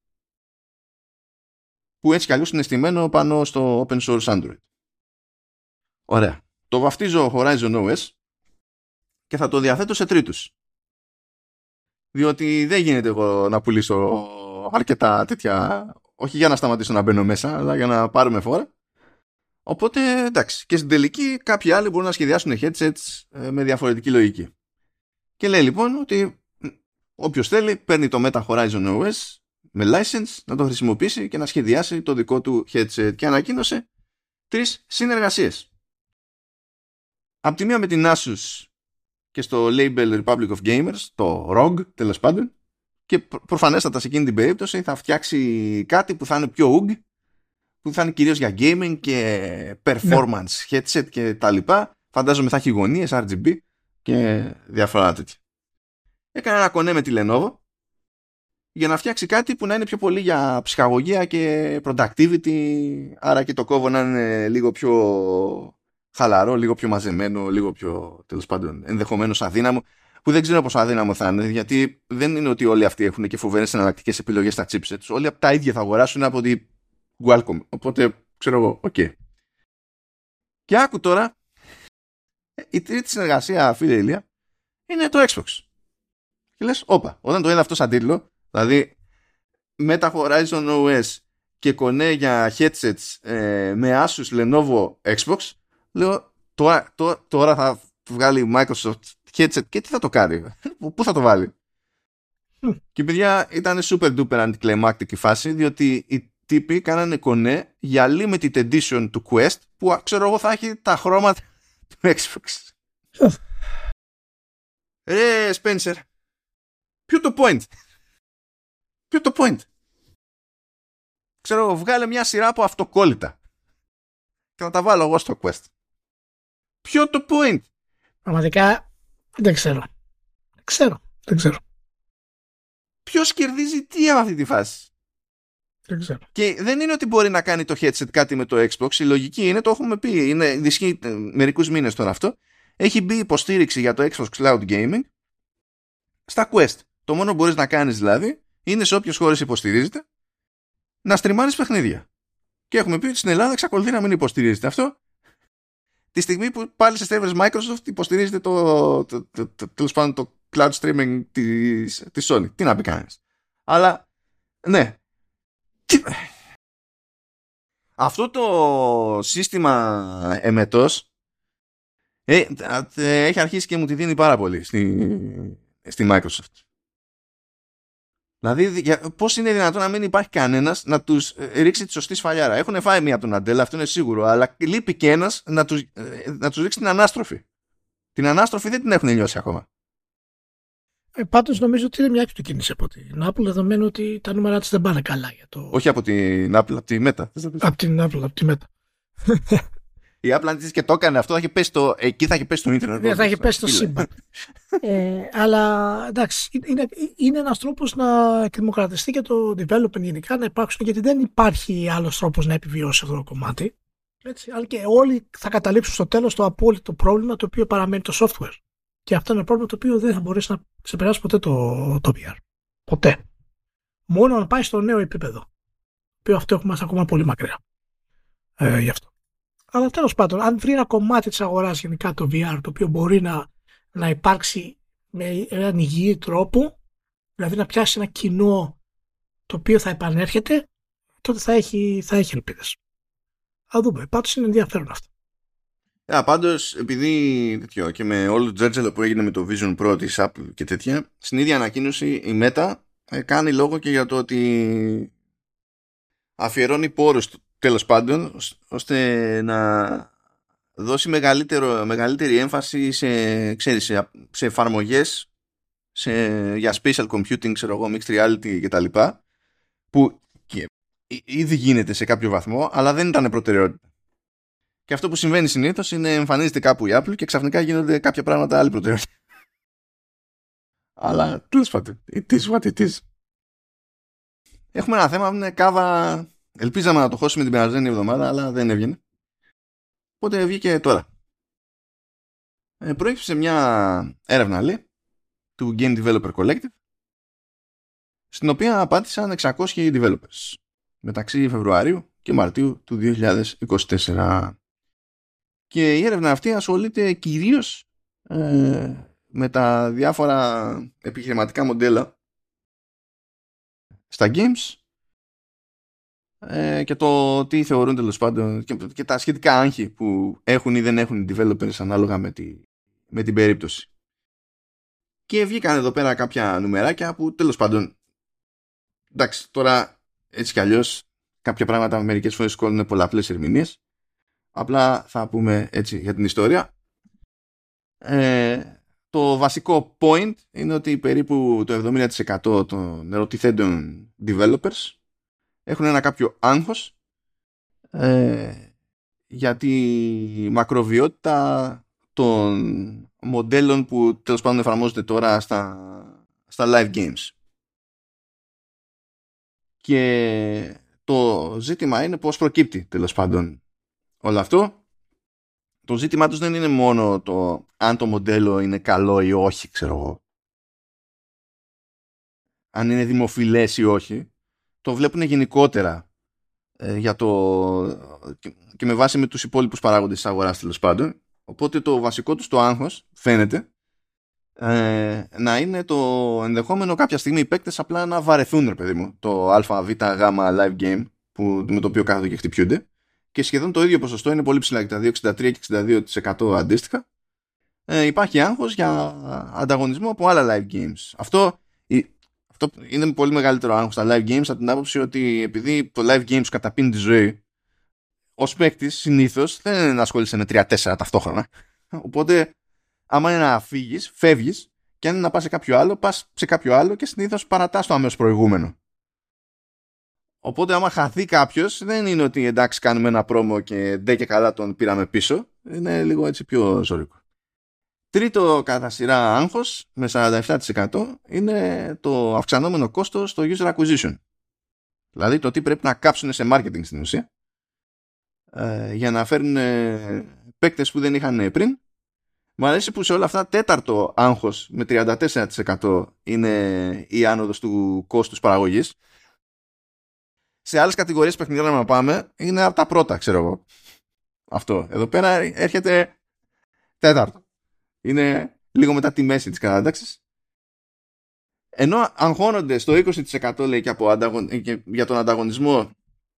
που έτσι κι αλλιώς είναι στημένο πάνω στο open source Android. Ωραία. Το βαφτίζω Horizon OS και θα το διαθέτω σε τρίτους. Διότι δεν γίνεται εγώ να πουλήσω αρκετά τέτοια, όχι για να σταματήσω να μπαίνω μέσα, αλλά για να πάρουμε φόρα. Οπότε, εντάξει. Και στην τελική κάποιοι άλλοι μπορούν να σχεδιάσουν headsets με διαφορετική λογική. Και λέει λοιπόν ότι όποιος θέλει παίρνει το Meta Horizon OS με license να το χρησιμοποιήσει και να σχεδιάσει το δικό του headset και ανακοίνωσε 3 συνεργασίες. Απ' τη μία με την Asus και στο label Republic of Gamers, το ROG τέλος πάντων, και προφανέστατα σε εκείνη την περίπτωση θα φτιάξει κάτι που θα είναι πιο UG, που θα είναι κυρίως για gaming και performance headset και τα λοιπά. Φαντάζομαι θα έχει γωνίες, RGB και διάφορα τέτοια. Έκανε ένα κονέ με τη Lenovo για να φτιάξει κάτι που να είναι πιο πολύ για ψυχαγωγία και productivity, άρα και το κόβο να είναι λίγο πιο χαλαρό, λίγο πιο μαζεμένο, λίγο πιο, τέλος πάντων, ενδεχομένως αδύναμο, που δεν ξέρω πόσο αδύναμο θα είναι, γιατί δεν είναι ότι όλοι αυτοί έχουν και φοβερές εναλλακτικές επιλογές στα chipsets. Όλοι από τα ίδια θα αγοράσουν από τη Qualcomm. Οπότε, ξέρω εγώ, οκ. Και άκου τώρα, η τρίτη συνεργασία, φίλε Ηλία, είναι το Xbox. Και λες, όπα, όταν το είδα αυτό σαν τίτλο, δηλαδή Meta Horizon OS και κονέ για headsets με Asus, Lenovo, Xbox, λέω τώρα θα βγάλει η Microsoft headset και τι θα το κάνει, πού θα το βάλει. Και παιδιά ήταν super duper anticlimactic η φάση, διότι οι τύποι κάνανε κονέ για limited edition του Quest που ξέρω εγώ θα έχει τα χρώματα του Xbox. Ρε Spencer, ποιο το point? Ποιο το point? Ξέρω, βγάλε μια σειρά από αυτοκόλλητα και να τα βάλω εγώ στο Quest. Ποιο το point? Πραγματικά δεν ξέρω. Δεν ξέρω. Ποιος κερδίζει τι από αυτή τη φάση? Δεν ξέρω. Και δεν είναι ότι μπορεί να κάνει το headset κάτι με το Xbox. Η λογική είναι, το έχουμε πει, ισχύει μερικούς μήνες τώρα αυτό. Έχει μπει υποστήριξη για το Xbox Cloud Gaming στα Quest. Το μόνο που μπορείς να κάνεις δηλαδή είναι σε όποιες χώρες υποστηρίζεται να στριμάρεις παιχνίδια. Και έχουμε πει ότι στην Ελλάδα εξακολουθεί να μην υποστηρίζεται αυτό. Τη στιγμή που πάλι σε servers Microsoft υποστηρίζεται τέλος πάντων το cloud streaming της Sony. Τι να πει κανείς. Αλλά ναι. Αυτό το σύστημα εμετός έχει αρχίσει και μου τη δίνει πάρα πολύ στη Microsoft. Δηλαδή, πώς είναι δυνατόν να μην υπάρχει κανένας να τους ρίξει τη σωστή σφαλιάρα? Έχουν φάει μία από τον Αντέλα, αυτό είναι σίγουρο, αλλά λείπει και ένας να τους ρίξει την ανάστροφη. Την ανάστροφη δεν την έχουν λιώσει ακόμα. Πάντως νομίζω ότι είναι μια έκπτωση κίνηση από την Apple, δεδομένου ότι τα νούμερα της δεν πάνε καλά για το... Όχι από την Apple, από τη Meta. Από την Apple, από τη Meta. Η Apple αν και το έκανε αυτό, εκεί θα έχει πέσει το ίντερνετ. Ναι, θα έχει πέσει το σύμπαν. Αλλά εντάξει, είναι ένας τρόπος να εκδημοκρατιστεί και το development γενικά, να υπάρξουν, γιατί δεν υπάρχει άλλος τρόπος να επιβιώσει αυτό το κομμάτι. Έτσι, αλλά και όλοι θα καταλήξουν στο τέλος το απόλυτο πρόβλημα το οποίο παραμένει το software. Και αυτό είναι ένα πρόβλημα το οποίο δεν θα μπορέσει να ξεπεράσει ποτέ το VR. Ποτέ. Μόνο να πάει στο νέο επίπεδο. Το οποίο αυτό έχουμε ακόμα πολύ μακριά. Γι' αυτό. Αλλά τέλος πάντων, αν βρει ένα κομμάτι της αγοράς γενικά το VR, το οποίο μπορεί να υπάρξει με έναν υγιή τρόπο, δηλαδή να πιάσει ένα κοινό το οποίο θα επανέρχεται, τότε θα έχει ελπίδες. Θα δούμε. Πάντως είναι ενδιαφέρον αυτό. Πάντως, επειδή τέτοιο, και με όλο το τζέρτζελο που έγινε με το Vision Pro της Apple και τέτοια, στην ίδια ανακοίνωση η Meta κάνει λόγο και για το ότι αφιερώνει πόρους τέλος πάντων ώστε να δώσει μεγαλύτερη έμφαση σε εφαρμογές για spatial computing, ξέρω εγώ, mixed reality κτλ. Που ήδη γίνεται σε κάποιο βαθμό, αλλά δεν ήταν προτεραιότητα. Και αυτό που συμβαίνει συνήθως είναι εμφανίζεται κάπου η Apple και ξαφνικά γίνονται κάποια πράγματα άλλη προτεραιότητα. Αλλά τέλος πάντων, it is what it is. Έχουμε ένα θέμα που είναι κάβα. Ελπίζαμε να το χώσουμε την περασμένη εβδομάδα, αλλά δεν έβγαινε. Οπότε βγήκε τώρα. Προέκυψε μια έρευνα, λέει, του Game Developer Collective, στην οποία απάντησαν 600 developers μεταξύ Φεβρουαρίου και Μαρτίου του 2024. Και η έρευνα αυτή ασχολείται κυρίως με τα διάφορα επιχειρηματικά μοντέλα στα games και το τι θεωρούν τέλος πάντων και τα σχετικά άγχη που έχουν ή δεν έχουν οι developers ανάλογα με την περίπτωση. Και βγήκαν εδώ πέρα κάποια νουμεράκια που τέλος πάντων εντάξει, τώρα έτσι κι αλλιώς κάποια πράγματα μερικές φορές κόλλουν πολλαπλές ερμηνείες. Απλά θα πούμε έτσι για την ιστορία. Το βασικό point είναι ότι περίπου το 70% των ερωτηθέντων developers έχουν ένα κάποιο άγχος για τη μακροβιότητα των μοντέλων που τέλος πάντων εφαρμόζονται τώρα στα live games. Και το ζήτημα είναι πώς προκύπτει τέλος πάντων όλο αυτό. Το ζήτημά τους δεν είναι μόνο το αν το μοντέλο είναι καλό ή όχι, ξέρω εγώ. Αν είναι δημοφιλές ή όχι. Το βλέπουν γενικότερα για και με βάση με τους υπόλοιπους παράγοντες της αγοράς τέλος πάντων. Οπότε το βασικό τους το άγχος φαίνεται να είναι το ενδεχόμενο κάποια στιγμή οι παίκτες απλά να βαρεθούν, ρε παιδί μου, το α, β, γ live game με το οποίο κάθονται και χτυπιούνται. Και σχεδόν το ίδιο ποσοστό είναι πολύ ψηλά, δηλαδή 63 και 62% αντίστοιχα. Υπάρχει άγχος για ανταγωνισμό από άλλα live games. Αυτό είναι πολύ μεγαλύτερο άγχος στα live games από την άποψη ότι επειδή το live games καταπίνει τη ζωή, ως παίκτης συνήθως δεν ασχολείσαι με 3-4 ταυτόχρονα. Οπότε άμα είναι να φύγεις, φεύγεις, και αν είναι να πας σε κάποιο άλλο, πας σε κάποιο άλλο και συνήθως παρατάς το αμέσως προηγούμενο. Οπότε άμα χαθεί κάποιος, δεν είναι ότι εντάξει κάνουμε ένα πρόμο και ντε και καλά τον πήραμε πίσω. Είναι λίγο έτσι πιο ζωρικό. Τρίτο κατά σειρά άγχος με 47% είναι το αυξανόμενο κόστος στο user acquisition. Δηλαδή το τι πρέπει να κάψουν σε marketing στην ουσία για να φέρουν παίκτες που δεν είχαν πριν. Μου αρέσει που σε όλα αυτά τέταρτο άγχος με 34% είναι η άνοδος του κόστους παραγωγής. Σε άλλες κατηγορίες παιχνιδιών να πάμε είναι από τα πρώτα, ξέρω εγώ. Αυτό. Εδώ πέρα έρχεται τέταρτο. Είναι λίγο μετά τη μέση της κατάταξης. Ενώ αγχώνονται στο 20% λέει και για τον ανταγωνισμό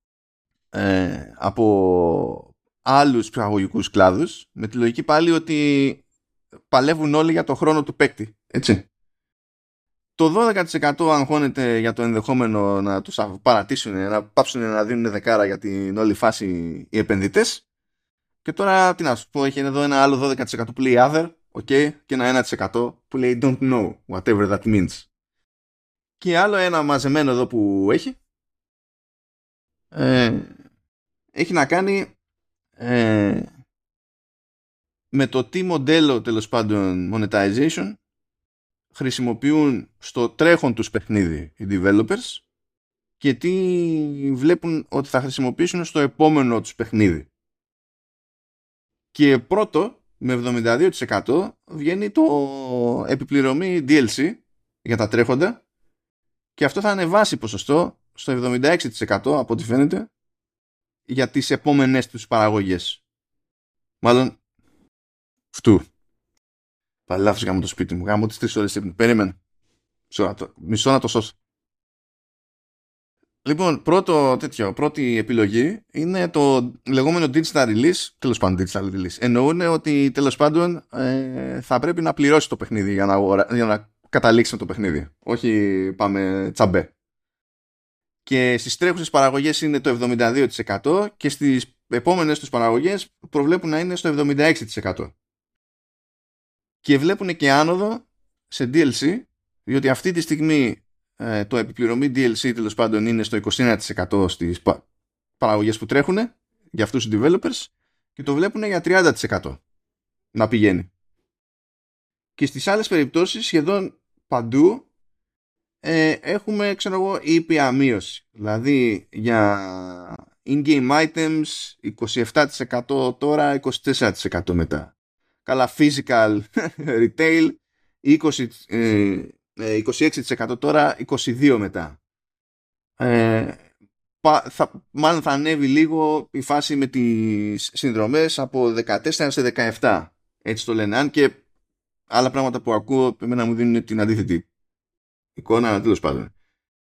από άλλους ψυχαγωγικούς κλάδους, με τη λογική πάλι ότι παλεύουν όλοι για το χρόνο του παίκτη. Έτσι. Το 12% αγχώνεται για το ενδεχόμενο να τους παρατήσουν, να πάψουν να δίνουν δεκάρα για την όλη φάση οι επενδυτές. Και τώρα τι να σου πω, έχει εδώ ένα άλλο 12% που λέει other, okay, και ένα 1% που λέει don't know, whatever that means. Και άλλο ένα μαζεμένο εδώ που έχει να κάνει με το τι μοντέλο τέλος πάντων monetization χρησιμοποιούν στο τρέχον τους παιχνίδι οι developers και τι βλέπουν ότι θα χρησιμοποιήσουν στο επόμενο τους παιχνίδι. Και πρώτο με 72% βγαίνει το επιπληρωμή DLC για τα τρέχοντα και αυτό θα ανεβάσει ποσοστό στο 76% από ό,τι φαίνεται για τις επόμενες τους παραγωγές. Μάλλον αυτού. Πάλι λάθος γάμω το σπίτι μου. Γάμω τις 3 ώρες ύπνου. Περίμενε. Μισό να το σώσω. Λοιπόν, πρώτη επιλογή είναι το λεγόμενο digital release. Τέλος πάντων, digital release. Εννοούν ότι τέλος πάντων θα πρέπει να πληρώσει το παιχνίδι για να καταλήξει με το παιχνίδι. Όχι πάμε τσαμπέ. Και στις τρέχουσες παραγωγές είναι το 72% και στις επόμενες τους παραγωγές προβλέπουν να είναι στο 76%. Και βλέπουν και άνοδο σε DLC, διότι αυτή τη στιγμή το επιπληρωμή DLC τέλος πάντων είναι στο 21% στις παραγωγές που τρέχουν για αυτούς τους developers και το βλέπουν για 30% να πηγαίνει. Και στις άλλες περιπτώσεις σχεδόν παντού έχουμε, ξέρω εγώ, ήπια μείωση. Δηλαδή για in-game items 27% τώρα, 24% μετά. Καλά, physical retail 26% τώρα, 22% μετά. Μάλλον θα ανέβει λίγο η φάση με τις συνδρομές από 14 σε 17. Έτσι το λένε. Αν και άλλα πράγματα που ακούω εμένα μου δίνουν την αντίθετη εικόνα, τέλος πάντων.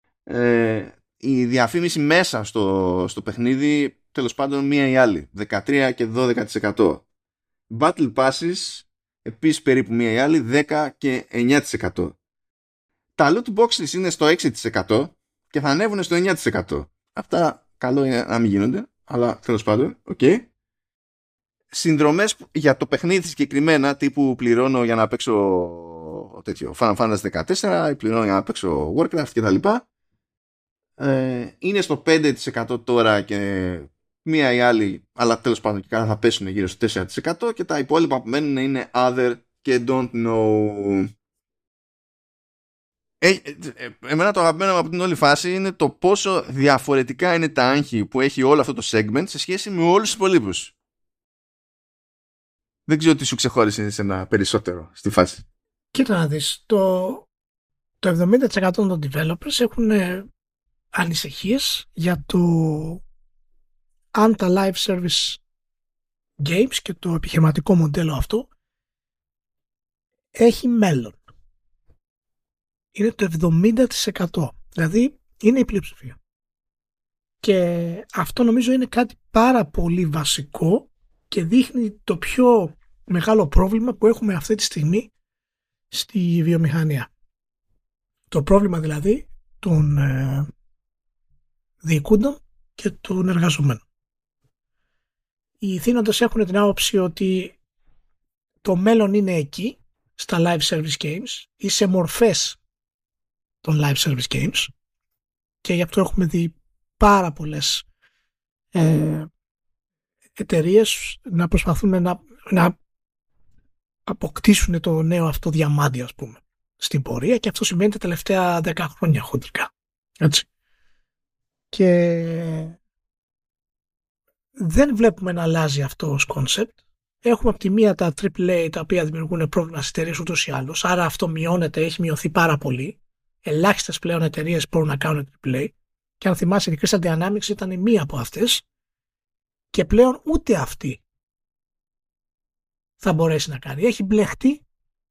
Η διαφήμιση μέσα στο παιχνίδι, τέλος πάντων, μία ή άλλη. 13 και 12%. Battle Passes, επίσης περίπου μία ή άλλη, 10 και 9%. Τα loot boxes είναι στο 6%, και θα ανέβουν στο 9%. Αυτά καλό είναι να μην γίνονται, αλλά τέλος πάντων, ok. Συνδρομές για το παιχνίδι συγκεκριμένα, τύπου πληρώνω για να παίξω τέτοιο Final Fantasy 14 ή πληρώνω για να παίξω Warcraft κτλ. Είναι στο 5% τώρα και μία ή άλλη, αλλά τέλος πάντων και καλά θα πέσουν γύρω στο 4% και τα υπόλοιπα που μένουν είναι other και don't know. Εμένα το αγαπημένο από την όλη φάση είναι το πόσο διαφορετικά είναι τα άγχη που έχει όλο αυτό το segment σε σχέση με όλους τους υπολείπους. Δεν ξέρω τι σου ξεχώρισε σε ένα περισσότερο στη φάση. Κοίτα να δεις, το 70% των developers έχουν ανησυχίες για το αν τα live service games και το επιχειρηματικό μοντέλο αυτό έχει μέλλον. Είναι το 70%. Δηλαδή είναι η πλειοψηφία. Και αυτό νομίζω είναι κάτι πάρα πολύ βασικό και δείχνει το πιο μεγάλο πρόβλημα που έχουμε αυτή τη στιγμή στη βιομηχανία. Το πρόβλημα δηλαδή των διοικούντων και των εργαζομένων. Οι θύνοντες έχουν την άποψη ότι το μέλλον είναι εκεί, στα live service games ή σε μορφές των live service games, και γι' αυτό έχουμε δει πάρα πολλές εταιρείες να προσπαθούν να αποκτήσουν το νέο αυτό διαμάντι, ας πούμε, στην πορεία, και αυτό σημαίνει τα τελευταία 10 χρόνια χοντρικά. Έτσι. Και δεν βλέπουμε να αλλάζει αυτό ως concept. Έχουμε από τη μία τα AAA τα οποία δημιουργούν πρόβλημα στις εταιρείες ούτως ή άλλως, άρα αυτό μειώνεται, έχει μειωθεί πάρα πολύ. Ελάχιστες πλέον εταιρείες μπορούν να κάνουν AAA, και αν θυμάσαι η Crystal Dynamics ήταν η μία από αυτές, και πλέον ούτε αυτή θα μπορέσει να κάνει. Έχει μπλεχτεί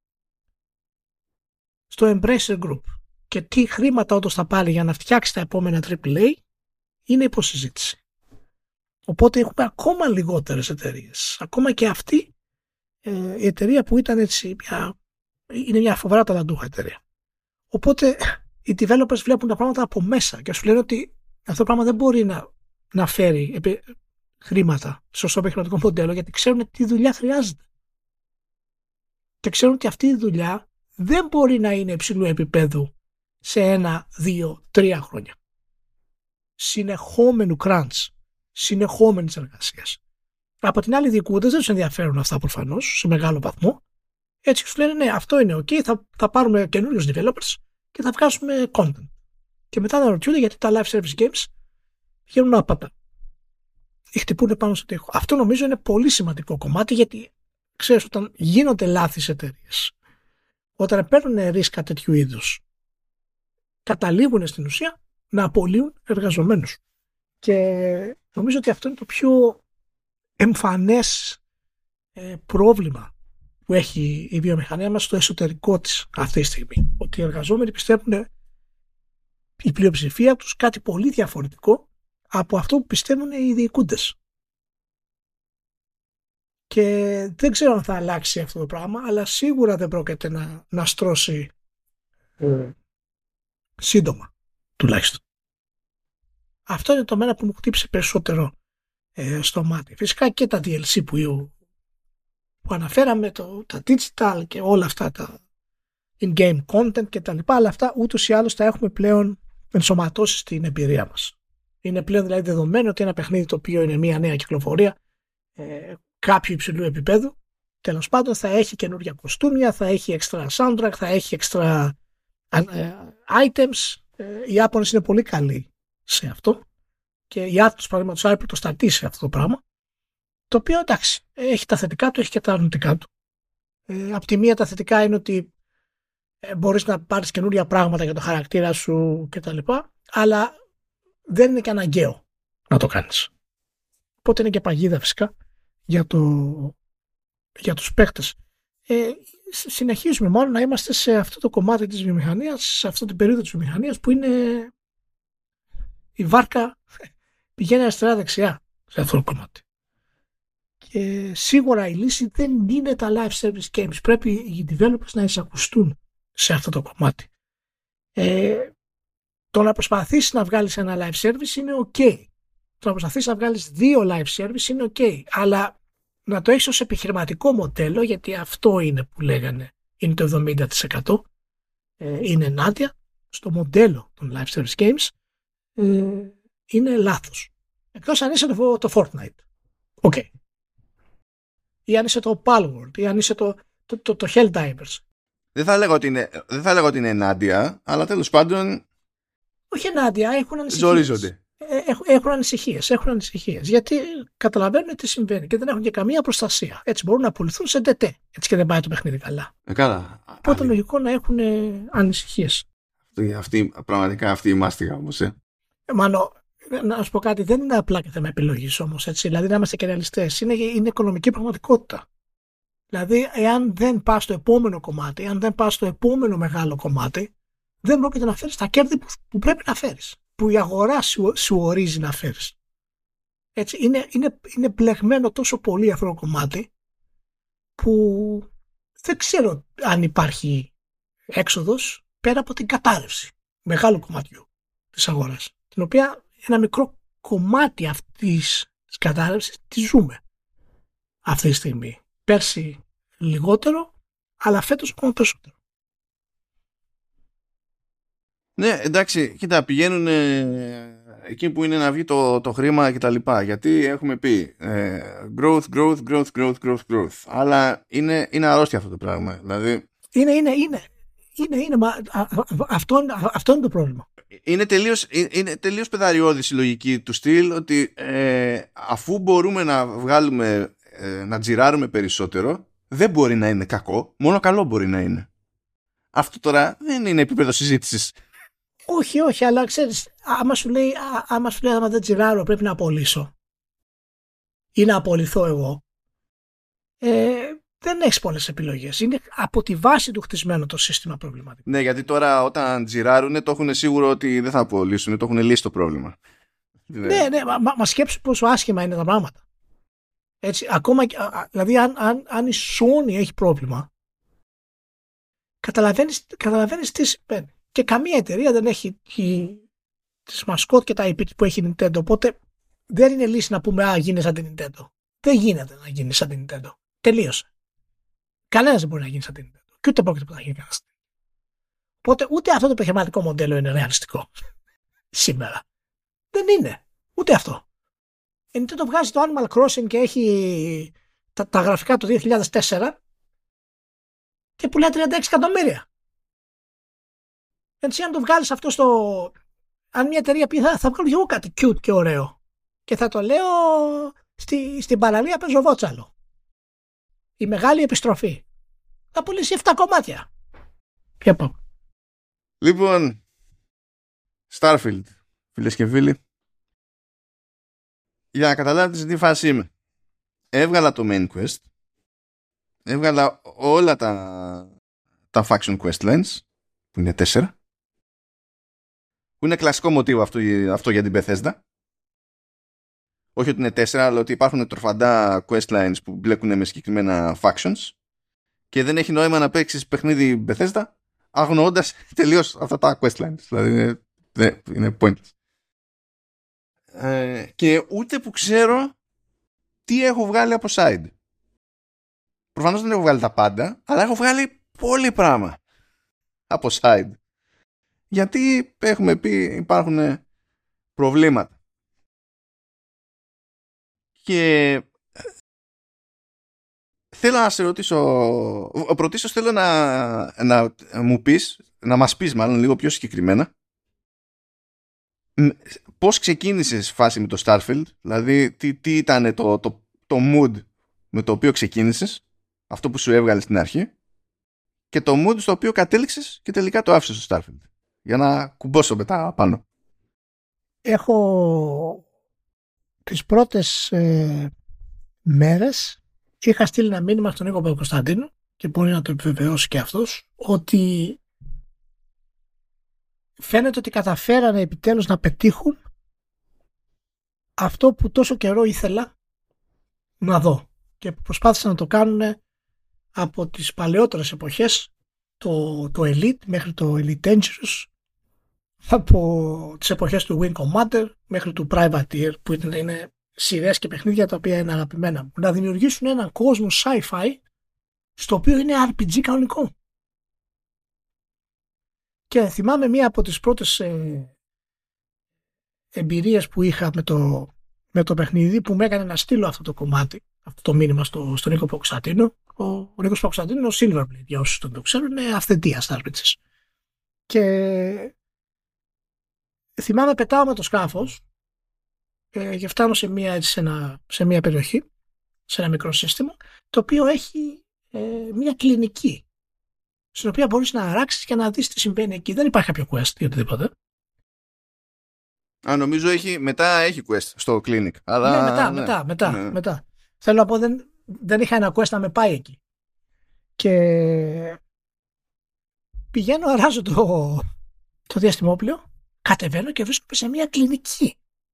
στο Embracer Group, και τι χρήματα όντως θα πάρει για να φτιάξει τα επόμενα AAA είναι υποσυζήτηση. Οπότε έχουμε ακόμα λιγότερες εταιρείες. Ακόμα και αυτή η εταιρεία που ήταν έτσι είναι μια φοβερά ταλαντούχα εταιρεία. Οπότε οι developers βλέπουν τα πράγματα από μέσα και σου λένε ότι αυτό το πράγμα δεν μπορεί να φέρει χρήματα στο σωστό επιχειρηματικό μοντέλο, γιατί ξέρουν τι δουλειά χρειάζεται. Και ξέρουν ότι αυτή η δουλειά δεν μπορεί να είναι υψηλού επίπεδου σε 1, 2, 3 χρόνια. Συνεχόμενου crunch, συνεχόμενης εργασίας. Από την άλλη, οι διοικούντες δεν τους ενδιαφέρουν αυτά προφανώς σε μεγάλο βαθμό. Έτσι σου λένε ναι, αυτό είναι ok, θα πάρουμε καινούριους developers και θα βγάζουμε content. Και μετά να ρωτιούνται γιατί τα live service games γίνουν άπατα. Ή χτυπούν πάνω στο τοίχο. Αυτό νομίζω είναι πολύ σημαντικό κομμάτι, γιατί ξέρεις, όταν γίνονται λάθη σε εταιρείες, όταν παίρνουν ρίσκα τέτοιου είδους, καταλήγουν στην ουσία να απολύουν εργαζομένους. Και νομίζω ότι αυτό είναι το πιο εμφανές πρόβλημα που έχει η βιομηχανία μας στο εσωτερικό της αυτή τη στιγμή. Ότι οι εργαζόμενοι πιστεύουν, η πλειοψηφία τους, κάτι πολύ διαφορετικό από αυτό που πιστεύουν οι διοικούντες. Και δεν ξέρω αν θα αλλάξει αυτό το πράγμα, αλλά σίγουρα δεν πρόκειται να στρώσει σύντομα, τουλάχιστον. Αυτό είναι το μένα που μου χτύπησε περισσότερο στο μάτι. Φυσικά και τα DLC που αναφέραμε, τα digital και όλα αυτά τα in-game content και τα λοιπά, αλλά αυτά ούτως ή άλλως τα έχουμε πλέον ενσωματώσει στην εμπειρία μας. Είναι πλέον δηλαδή δεδομένο ότι ένα παιχνίδι το οποίο είναι μια νέα κυκλοφορία κάποιου υψηλού επίπεδου, τέλος πάντων θα έχει καινούργια κοστούμια, θα έχει extra soundtrack, θα έχει extra items. Οι Ιάπωνες είναι πολύ καλοί σε αυτό και η Atlus, παραδείγματος χάρη, πρωτοστατεί σε αυτό το πράγμα, το οποίο εντάξει έχει τα θετικά του, έχει και τα αρνητικά του. Απ' τη μία τα θετικά είναι ότι μπορείς να πάρεις καινούργια πράγματα για το χαρακτήρα σου κτλ, αλλά δεν είναι και αναγκαίο να το κάνεις. Οπότε είναι και παγίδα φυσικά για τους παίχτες. Συνεχίζουμε μάλλον να είμαστε σε αυτό το κομμάτι της βιομηχανίας, σε αυτή την περίοδο της βιομηχανίας που είναι η βάρκα πηγαίνει αριστερά-δεξιά σε αυτό το κομμάτι. Και σίγουρα η λύση δεν είναι τα live service games. Πρέπει οι developers να εισακουστούν σε αυτό το κομμάτι. Το να προσπαθήσεις να βγάλεις ένα live service είναι ok. Το να προσπαθήσεις να βγάλεις 2 live service είναι ok. Αλλά να το έχεις ως επιχειρηματικό μοντέλο, γιατί αυτό είναι που λέγανε, είναι το 70%, είναι ενάντια στο μοντέλο των live service games, είναι λάθος. Εκτός αν είσαι το Fortnite. Ok. Ή αν είσαι το Palworld, ή αν είσαι το Helldivers. Δεν θα λέγω ότι είναι ενάντια, αλλά τέλος πάντων. Όχι ενάντια, έχουν ανησυχίες. Ζορίζονται. Έχουν ανησυχίες. Γιατί καταλαβαίνουν τι συμβαίνει και δεν έχουν και καμία προστασία. Έτσι μπορούν να πουληθούν σε ντετέ. Έτσι και δεν πάει το παιχνίδι καλά. Καλά. Οπότε λογικό να έχουν ανησυχίες. Πραγματικά αυτή η μάστιγα όμως. Μάλλον, να σου πω κάτι, δεν είναι απλά και θέμα επιλογής όμως. Έτσι. Δηλαδή να είμαστε και ρεαλιστές. Είναι οικονομική πραγματικότητα. Δηλαδή, εάν δεν πας στο επόμενο κομμάτι, αν δεν πας στο επόμενο μεγάλο κομμάτι, δεν πρόκειται να φέρεις τα κέρδη που πρέπει να φέρεις. Που η αγορά σου ορίζει να φέρεις. Έτσι, είναι μπλεγμένο τόσο πολύ αυτό το κομμάτι που δεν ξέρω αν υπάρχει έξοδος πέρα από την κατάρρευση μεγάλου κομματιού της αγοράς, την οποία ένα μικρό κομμάτι αυτής της κατάρρευσης τη ζούμε αυτή τη στιγμή. Πέρσι λιγότερο, αλλά φέτος ακόμα περισσότερο. Ναι, εντάξει, κοίτα, πηγαίνουν εκεί που είναι να βγει το χρήμα και τα λοιπά. Γιατί έχουμε πει growth. Αλλά είναι αρρώστια αυτό το πράγμα. Δηλαδή... Είναι. Αυτό είναι το πρόβλημα. Είναι τελείως πεδαριώδης η λογική του στυλ ότι αφού μπορούμε να βγάλουμε, να τζιράρουμε περισσότερο, δεν μπορεί να είναι κακό, μόνο καλό μπορεί να είναι. Αυτό τώρα δεν είναι επίπεδο συζήτησης. Όχι, αλλά ξέρεις, άμα σου λέει άμα δεν τζιράρω πρέπει να απολύσω ή να απολυθώ εγώ, δεν έχεις πολλές επιλογές. Είναι από τη βάση του χτισμένο το σύστημα προβληματικό. Ναι, γιατί τώρα όταν τζιράρουνε το έχουν σίγουρο ότι δεν θα απολύσουν, το έχουν λύσει το πρόβλημα. Ναι, μα σκέψου πόσο άσχημα είναι τα πράγματα. Έτσι, ακόμα, δηλαδή αν η Sony έχει πρόβλημα, καταλαβαίνεις τι συμβαίνει. Και καμία εταιρεία δεν έχει τις μασκότ και τα IP που έχει η Nintendo. Οπότε δεν είναι λύση να πούμε γίνει σαν την Nintendo. Δεν γίνεται να γίνει σαν την Nintendo. Τελείωσε. Κανένας δεν μπορεί να γίνει σαν την Nintendo. Και ούτε πρόκειται να γίνει κανένας. Οπότε ούτε αυτό το επιχειρηματικό μοντέλο είναι ρεαλιστικό σήμερα. Δεν είναι. Ούτε αυτό. Η Nintendo βγάζει το Animal Crossing και έχει τα γραφικά του 2004 και πουλάει 36 εκατομμύρια. Έτσι, αν το βγάλεις αυτό αν μια εταιρεία πει θα βγάλω εγώ κάτι cute και ωραίο και θα το λέω στην παραλία Πεζοβότσαλο, η μεγάλη επιστροφή, θα πουλήσει 7 κομμάτια. Ποια πάω. Λοιπόν, Starfield, φίλες και φίλοι, για να καταλάβετε σε τι φάση είμαι. Έβγαλα το main quest, έβγαλα όλα τα faction questlines που είναι 4, που είναι κλασικό μοτίβο αυτό για την Bethesda. Όχι ότι είναι 4, αλλά ότι υπάρχουν τροφαντά questlines που μπλέκουν με συγκεκριμένα factions και δεν έχει νόημα να παίξεις παιχνίδι Bethesda αγνοώντας τελείως αυτά τα questlines. Δηλαδή είναι pointless. Και ούτε που ξέρω τι έχω βγάλει από side. Προφανώς δεν έχω βγάλει τα πάντα, αλλά έχω βγάλει πολύ πράγμα από side. Γιατί έχουμε πει υπάρχουν προβλήματα. Και θέλω να σε ρωτήσω, πρωτίστως θέλω να μου πεις, να μας πεις μάλλον λίγο πιο συγκεκριμένα, πώς ξεκίνησες φάση με το Starfield, δηλαδή τι ήταν το mood με το οποίο ξεκίνησες, αυτό που σου έβγαλε στην αρχή, και το mood στο οποίο κατέληξες και τελικά το άφησες στο Starfield, για να κουμπώσω μετά πάνω. Έχω τις πρώτες μέρες είχα στείλει ένα μήνυμα στον Νίκο Παπακοσταντίνου και μπορεί να το επιβεβαιώσει και αυτός, ότι φαίνεται ότι καταφέρανε επιτέλους να πετύχουν αυτό που τόσο καιρό ήθελα να δω και προσπάθησαν να το κάνουν από τις παλαιότερες εποχές, το Elite μέχρι το Elite Dangerous, από τις εποχές του Wing Commander μέχρι του Privateer, που είναι σειρές και παιχνίδια τα οποία είναι αγαπημένα μου, να δημιουργήσουν έναν κόσμο sci-fi στο οποίο είναι RPG κανονικό. Και θυμάμαι μία από τις πρώτες εμπειρίες που είχα με το παιχνίδι, που με έκανε να στείλω αυτό το κομμάτι, αυτό το μήνυμα στον Νίκο Παοκσταντίνο. Ο Νίκος Παοκσταντίνο είναι ο Silverblade, για όσους δεν το ξέρουν, είναι αυθεντία στα RPGs. Και θυμάμαι πετάω με το σκάφος και φτάνω σε μια περιοχή, σε ένα μικρό σύστημα, το οποίο έχει μια κλινική, στην οποία μπορείς να αράξεις και να δεις τι συμβαίνει εκεί. Δεν υπάρχει κάποιο quest ή οτιδήποτε. Νομίζω μετά έχει quest στο clinic. Αλλά, μετά. Θέλω να πω, δεν είχα ένα quest να με πάει εκεί. Και πηγαίνω, αράζω το διαστημόπλαιο, κατεβαίνω και βρίσκομαι σε μια κλινική.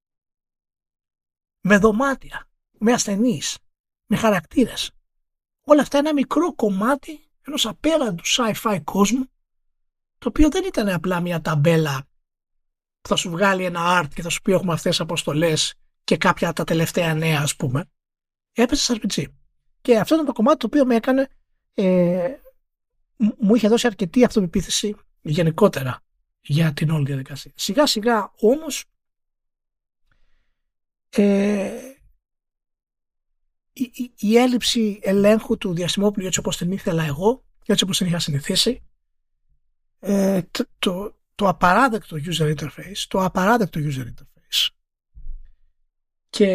Με δωμάτια, με ασθενείς, με χαρακτήρες. Όλα αυτά ένα μικρό κομμάτι ενός απέραντου sci-fi κόσμου, το οποίο δεν ήταν απλά μια ταμπέλα που θα σου βγάλει ένα art και θα σου πει έχουμε αυτές τις αποστολές και κάποια τα τελευταία νέα, ας πούμε. Έπεσε σε RPG. Και αυτό ήταν το κομμάτι το οποίο με έκανε, μου είχε δώσει αρκετή αυτοπεποίθηση γενικότερα για την όλη διαδικασία. Σιγά σιγά όμως η έλλειψη ελέγχου του διαστημόπλου, έτσι όπως την ήθελα εγώ, έτσι όπως την είχα συνηθίσει, το απαράδεκτο user interface και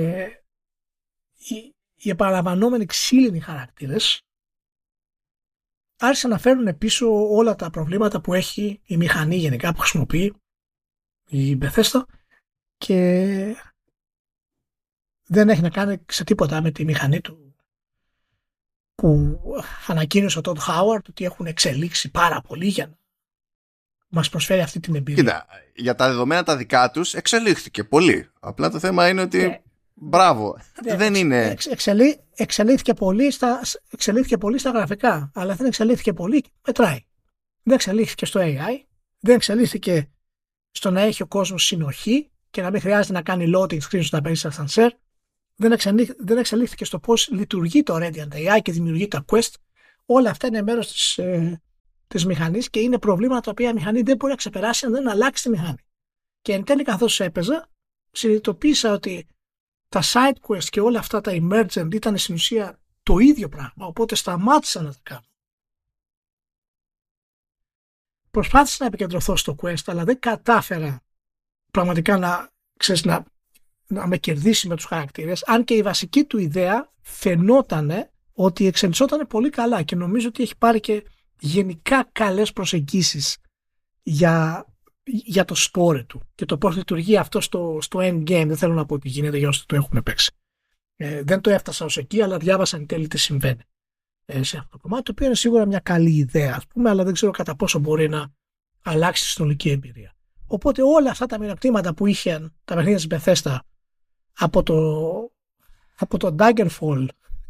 οι επαναλαμβανόμενοι ξύλινοι χαρακτήρες άρχισαν να φέρουν πίσω όλα τα προβλήματα που έχει η μηχανή γενικά που χρησιμοποιεί η Bethesda, και δεν έχει να κάνει σε τίποτα με τη μηχανή του που ανακοίνωσε ο Todd Howard ότι έχουν εξελίξει πάρα πολύ για να μας προσφέρει αυτή την εμπειρία. Κοίτα, για τα δεδομένα τα δικά τους εξελίχθηκε πολύ. Απλά το θέμα είναι ότι μπράβο, δεν είναι... Εξελίχθηκε πολύ στα γραφικά, αλλά δεν εξελίχθηκε πολύ, μετράει. Δεν εξελίχθηκε στο AI, δεν εξελίχθηκε στο να έχει ο κόσμος συνοχή και να μην χρειάζεται να κάνει loading screens να παίζει ascenseur. Δεν εξελίχθηκε στο πώς λειτουργεί το Radiant AI και δημιουργεί τα quest. Όλα αυτά είναι μέρος της μηχανής και είναι προβλήματα τα οποία η μηχανή δεν μπορεί να ξεπεράσει αν δεν αλλάξει τη μηχανή. Και εν τέλει, καθώς έπαιζα, συνειδητοποίησα ότι τα side quest και όλα αυτά τα emergent ήταν στην ουσία το ίδιο πράγμα, οπότε σταμάτησα να τα κάνω. Προσπάθησα να επικεντρωθώ στο quest, αλλά δεν κατάφερα πραγματικά να με κερδίσει με τους χαρακτήρες, αν και η βασική του ιδέα φαινόταν ότι εξελισσόταν πολύ καλά και νομίζω ότι έχει πάρει και γενικά καλές προσεγγίσεις για το story του και το πώς λειτουργεί αυτό στο endgame. Δεν θέλω να πω ότι γίνεται για όσοι το έχουν παίξει. Δεν το έφτασα ως εκεί, αλλά διάβασα εν τέλει τι συμβαίνει σε αυτό το κομμάτι, το οποίο είναι σίγουρα μια καλή ιδέα, ας πούμε, αλλά δεν ξέρω κατά πόσο μπορεί να αλλάξει τη συνολική εμπειρία. Οπότε όλα αυτά τα μειονεκτήματα που είχαν τα παιχνίδια της Bethesda από το Daggerfall,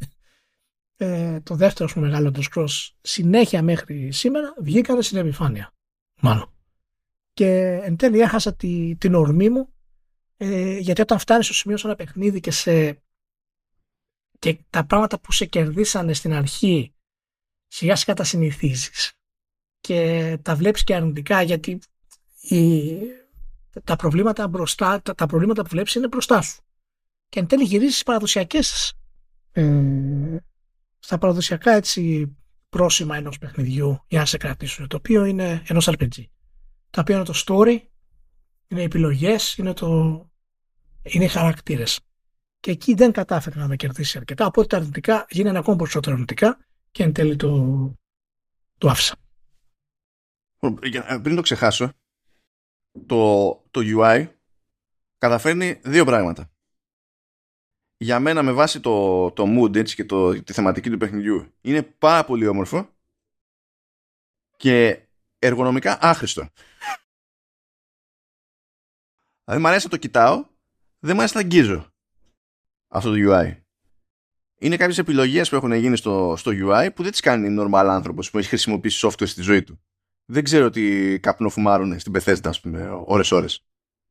το δεύτερο σου μεγάλο Elder Scrolls, συνέχεια μέχρι σήμερα, βγήκανε στην επιφάνεια. Μάλλον. Και εν τέλει έχασα την ορμή μου, γιατί όταν φτάνεις στο σημείο σε ένα παιχνίδι και τα πράγματα που σε κερδίσανε στην αρχή σιγά σιγά τα συνηθίζεις και τα βλέπεις και αρνητικά, γιατί τα προβλήματα που βλέπεις είναι μπροστά σου. Και εν τέλει γυρίζεις στα παραδοσιακά έτσι πρόσημα ενός παιχνιδιού για να σε κρατήσουν, το οποίο είναι ενός RPG. Τα οποία είναι το story, είναι οι επιλογές, είναι οι χαρακτήρες. Και εκεί δεν κατάφερα να με κερδίσει αρκετά, οπότε τα αρνητικά γίνανε ακόμα περισσότερο αρνητικά και εν τέλει το άφησα. Πριν το ξεχάσω, το UI καταφέρνει δύο πράγματα. Για μένα, με βάση το mood, έτσι, και τη θεματική του παιχνιδιού, είναι πάρα πολύ όμορφο και εργονομικά άχρηστο. Δηλαδή μ' αρέσει να το κοιτάω, δεν μ' αρέσει να αγγίζω αυτό το UI. Είναι κάποιες επιλογές που έχουν γίνει στο UI που δεν τις κάνει normal άνθρωπος που έχει χρησιμοποιήσει software στη ζωή του. δεν ξέρω τι καπνοφουμάρουν στην Bethesda, ας πούμε, ώρες.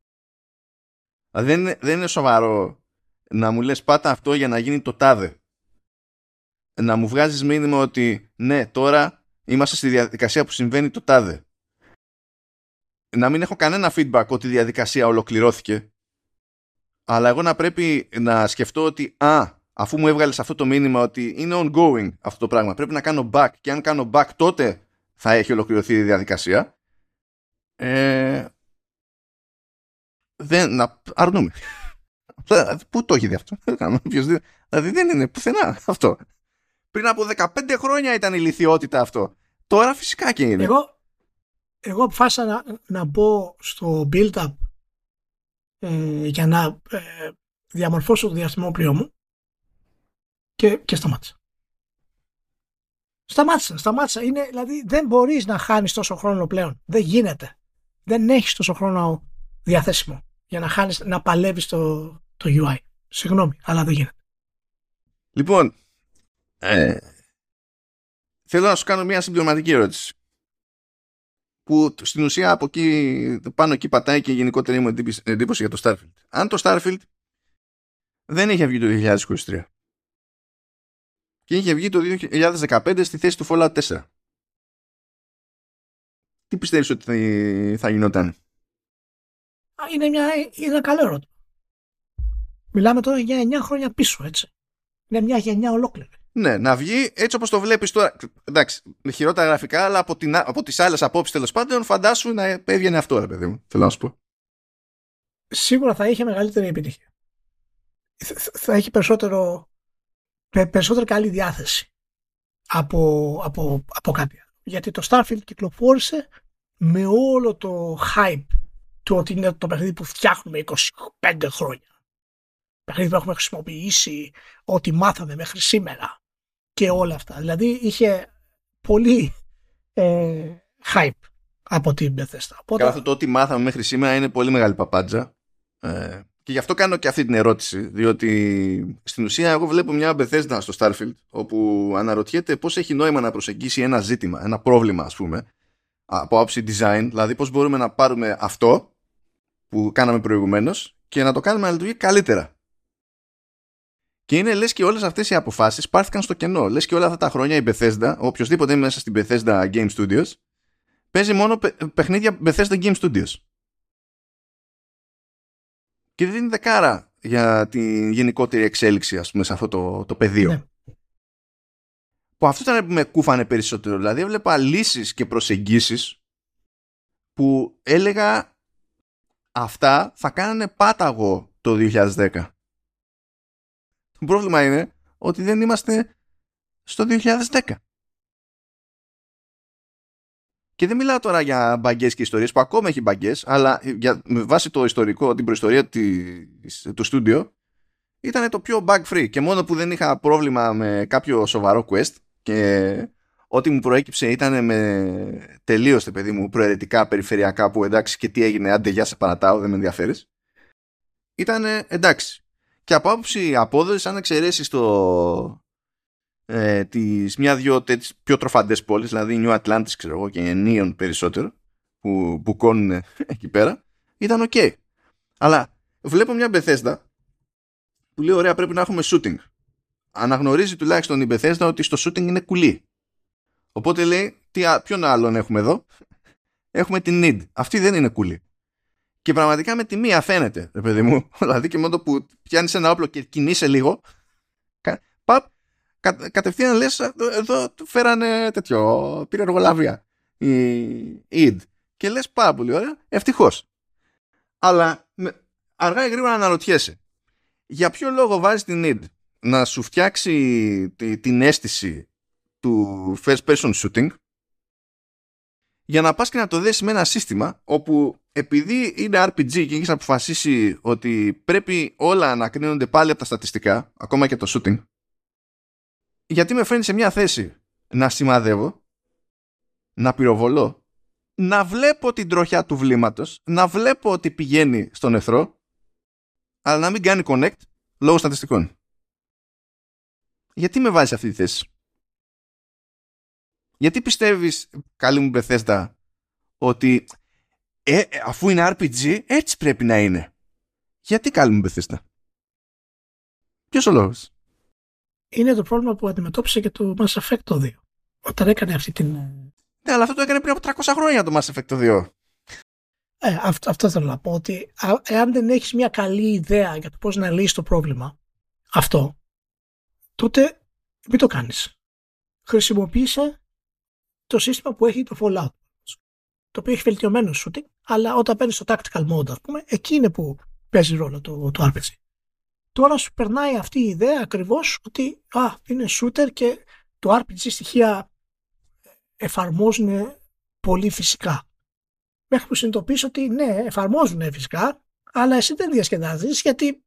Δεν είναι σοβαρό να μου λες πάτα αυτό για να γίνει το τάδε. Να μου βγάζεις μήνυμα ότι ναι, τώρα είμαστε στη διαδικασία που συμβαίνει το τάδε. Να μην έχω κανένα feedback ότι η διαδικασία ολοκληρώθηκε, αλλά εγώ να πρέπει να σκεφτώ ότι αφού μου έβγαλες αυτό το μήνυμα ότι είναι ongoing αυτό το πράγμα, πρέπει να κάνω back, και αν κάνω back τότε θα έχει ολοκληρωθεί η διαδικασία. Να αρνούμε. Πού το έχει δει αυτό? Δηλαδή δεν είναι πουθενά αυτό. Πριν από 15 χρόνια ήταν ηλιθιότητα αυτό. Τώρα φυσικά και είναι. Εγώ αποφάσισα να μπω στο build-up για να διαμορφώσω το διαστημόπλοιο μου και σταμάτησα. Σταμάτησα. Δηλαδή δεν μπορείς να χάνεις τόσο χρόνο πλέον. Δεν γίνεται. Δεν έχεις τόσο χρόνο διαθέσιμο για να παλεύεις το UI. Συγγνώμη, αλλά δεν γίνεται. Λοιπόν, θέλω να σου κάνω μια συμπληρωματική ερώτηση, που στην ουσία από εκεί, πάνω εκεί πατάει και η γενικότερη μου εντύπωση για το Starfield. Αν το Starfield δεν είχε βγει το 2023 και είχε βγει το 2015 στη θέση του Fallout 4, τι πιστεύεις ότι θα γινόταν? Είναι ένα καλό ερώτημα. Μιλάμε τώρα για 9 χρόνια πίσω, έτσι. Είναι μια γενιά ολόκληρη. Ναι, να βγει έτσι όπως το βλέπεις τώρα. Εντάξει, με χειρότερα γραφικά, αλλά από τις άλλες απόψεις, τέλος πάντων, φαντάσου να έβγαινε αυτό, ρε παιδί μου. Θέλω να σου πω. Σίγουρα θα είχε μεγαλύτερη επιτυχία. Θα έχει περισσότερη καλή διάθεση από κάτι άλλο. Γιατί το Starfield κυκλοφόρησε με όλο το hype του ότι είναι το παιχνίδι που φτιάχνουμε 25 χρόνια. Παιχνίδι που έχουμε χρησιμοποιήσει, ό,τι μάθαμε μέχρι σήμερα και όλα αυτά. Δηλαδή είχε πολύ hype από την Bethesda. Οπότε... Καλά, το ό,τι μάθαμε μέχρι σήμερα είναι πολύ μεγάλη παπάντζα. Και γι' αυτό κάνω και αυτή την ερώτηση, διότι στην ουσία εγώ βλέπω μια Bethesda στο Starfield όπου αναρωτιέται πώς έχει νόημα να προσεγγίσει ένα ζήτημα, ένα πρόβλημα, ας πούμε, από άποψη design, δηλαδή πώς μπορούμε να πάρουμε αυτό που κάναμε προηγουμένως και να το κάνουμε να λειτουργεί καλύτερα. Και είναι λες και όλες αυτές οι αποφάσεις πάρθηκαν στο κενό. Λες και όλα αυτά τα χρόνια η Bethesda, οποιοσδήποτε είναι μέσα στην Bethesda Game Studios, παίζει μόνο παιχνίδια Bethesda Game Studios. Και δεν είναι δεκάρα για τη γενικότερη εξέλιξη, ας πούμε, σε αυτό το πεδίο. Ναι. Που αυτό ήταν που με κούφανε περισσότερο. Δηλαδή έβλεπα λύσεις και προσεγγίσεις που έλεγα αυτά θα κάνανε πάταγο το 2010. Το πρόβλημα είναι ότι δεν είμαστε στο 2010. Και δεν μιλάω τώρα για μπαγκές και ιστορίες που ακόμα έχει μπαγκές, αλλά με βάση το ιστορικό, την προϊστορία του στούντιο, ήταν το πιο bug free. Και μόνο που δεν είχα πρόβλημα με κάποιο σοβαρό quest και ό,τι μου προέκυψε ήταν με τελείως, παιδί μου, προαιρετικά, περιφερειακά, που εντάξει και τι έγινε, άντε γεια σε παρατάω, δεν με ενδιαφέρεις. Ήταν εντάξει. Και από άποψη απόδοση, αν εξαιρέσεις τις μια-δυο πιο τροφαντές πόλεις, δηλαδή New Atlantis, ξέρω εγώ, και Neon περισσότερο, που μπουκώνουν εκεί πέρα, ήταν ok. Αλλά βλέπω μια Bethesda που λέει ωραία, πρέπει να έχουμε shooting. Αναγνωρίζει τουλάχιστον η Bethesda ότι στο shooting είναι κουλή. Οπότε λέει, ποιον άλλον έχουμε εδώ? Έχουμε την Need. Αυτή δεν είναι κουλή. Και πραγματικά με τη μία φαίνεται, ρε παιδί μου. Δηλαδή και μόνο που πιάνεις ένα όπλο και κινείσαι λίγο, κατευθείαν λες, εδώ φέρανε πήρε εργολαβία η id. Και λες πάρα πολύ ωραία, ευτυχώς. Αλλά αργά ή γρήγορα αναρωτιέσαι, για ποιο λόγο βάζεις την id να σου φτιάξει την αίσθηση του first person shooting, για να πας και να το δέσεις με ένα σύστημα όπου επειδή είναι RPG και έχεις αποφασίσει ότι πρέπει όλα να κρίνονται πάλι από τα στατιστικά, ακόμα και το shooting, γιατί με φέρνει σε μια θέση να σημαδεύω, να πυροβολώ, να βλέπω την τροχιά του βλήματος, να βλέπω ότι πηγαίνει στον εχθρό, αλλά να μην κάνει connect λόγω στατιστικών. Γιατί με βάζεις αυτή τη θέση? Γιατί πιστεύεις, καλή μου Bethesda, ότι αφού είναι RPG, έτσι πρέπει να είναι. Γιατί καλή μου Bethesda? Ποιος ο λόγος? Είναι το πρόβλημα που αντιμετώπισε και το Mass Effect το 2. Όταν έκανε αυτή την... Ναι, αλλά αυτό το έκανε πριν από 300 χρόνια το Mass Effect το 2. Αυτό θέλω να πω, ότι εάν δεν έχεις μια καλή ιδέα για το πώς να λύσεις το πρόβλημα αυτό, τότε μην το κάνεις. Χρησιμοποίησε το σύστημα που έχει το Fallout, το οποίο έχει βελτιωμένο shooting, αλλά όταν παίρνεις το tactical mode, ας πούμε, εκεί είναι που παίζει ρόλο το RPG. Τώρα σου περνάει αυτή η ιδέα ακριβώς ότι είναι shooter και το RPG στοιχεία εφαρμόζουν πολύ φυσικά. Μέχρι που συνειδητοποιείς ότι ναι, εφαρμόζουν φυσικά, αλλά εσύ δεν διασκεδάζεις, γιατί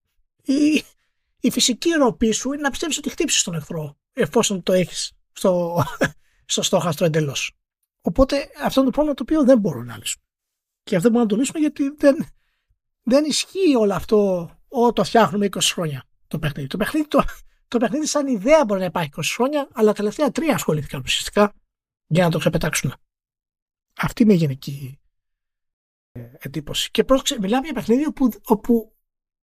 η φυσική ροπή σου είναι να πιστεύεις ότι χτύψεις τον εχθρό, εφόσον το έχεις στο στόχαστρο εντελώς. Οπότε αυτό είναι το πρόβλημα το οποίο δεν μπορούν να λύσουν. Και αυτό μπορούμε να το λύσουμε γιατί δεν ισχύει όλο αυτό. Το φτιάχνουμε 20 χρόνια το παιχνίδι. Το παιχνίδι σαν ιδέα μπορεί να υπάρχει 20 χρόνια, αλλά τα τελευταία 3 ασχολήθηκαν ουσιαστικά για να το ξεπετάξουν. Αυτή είναι η γενική εντύπωση. Και πρόσεξε, μιλάμε για παιχνίδι όπου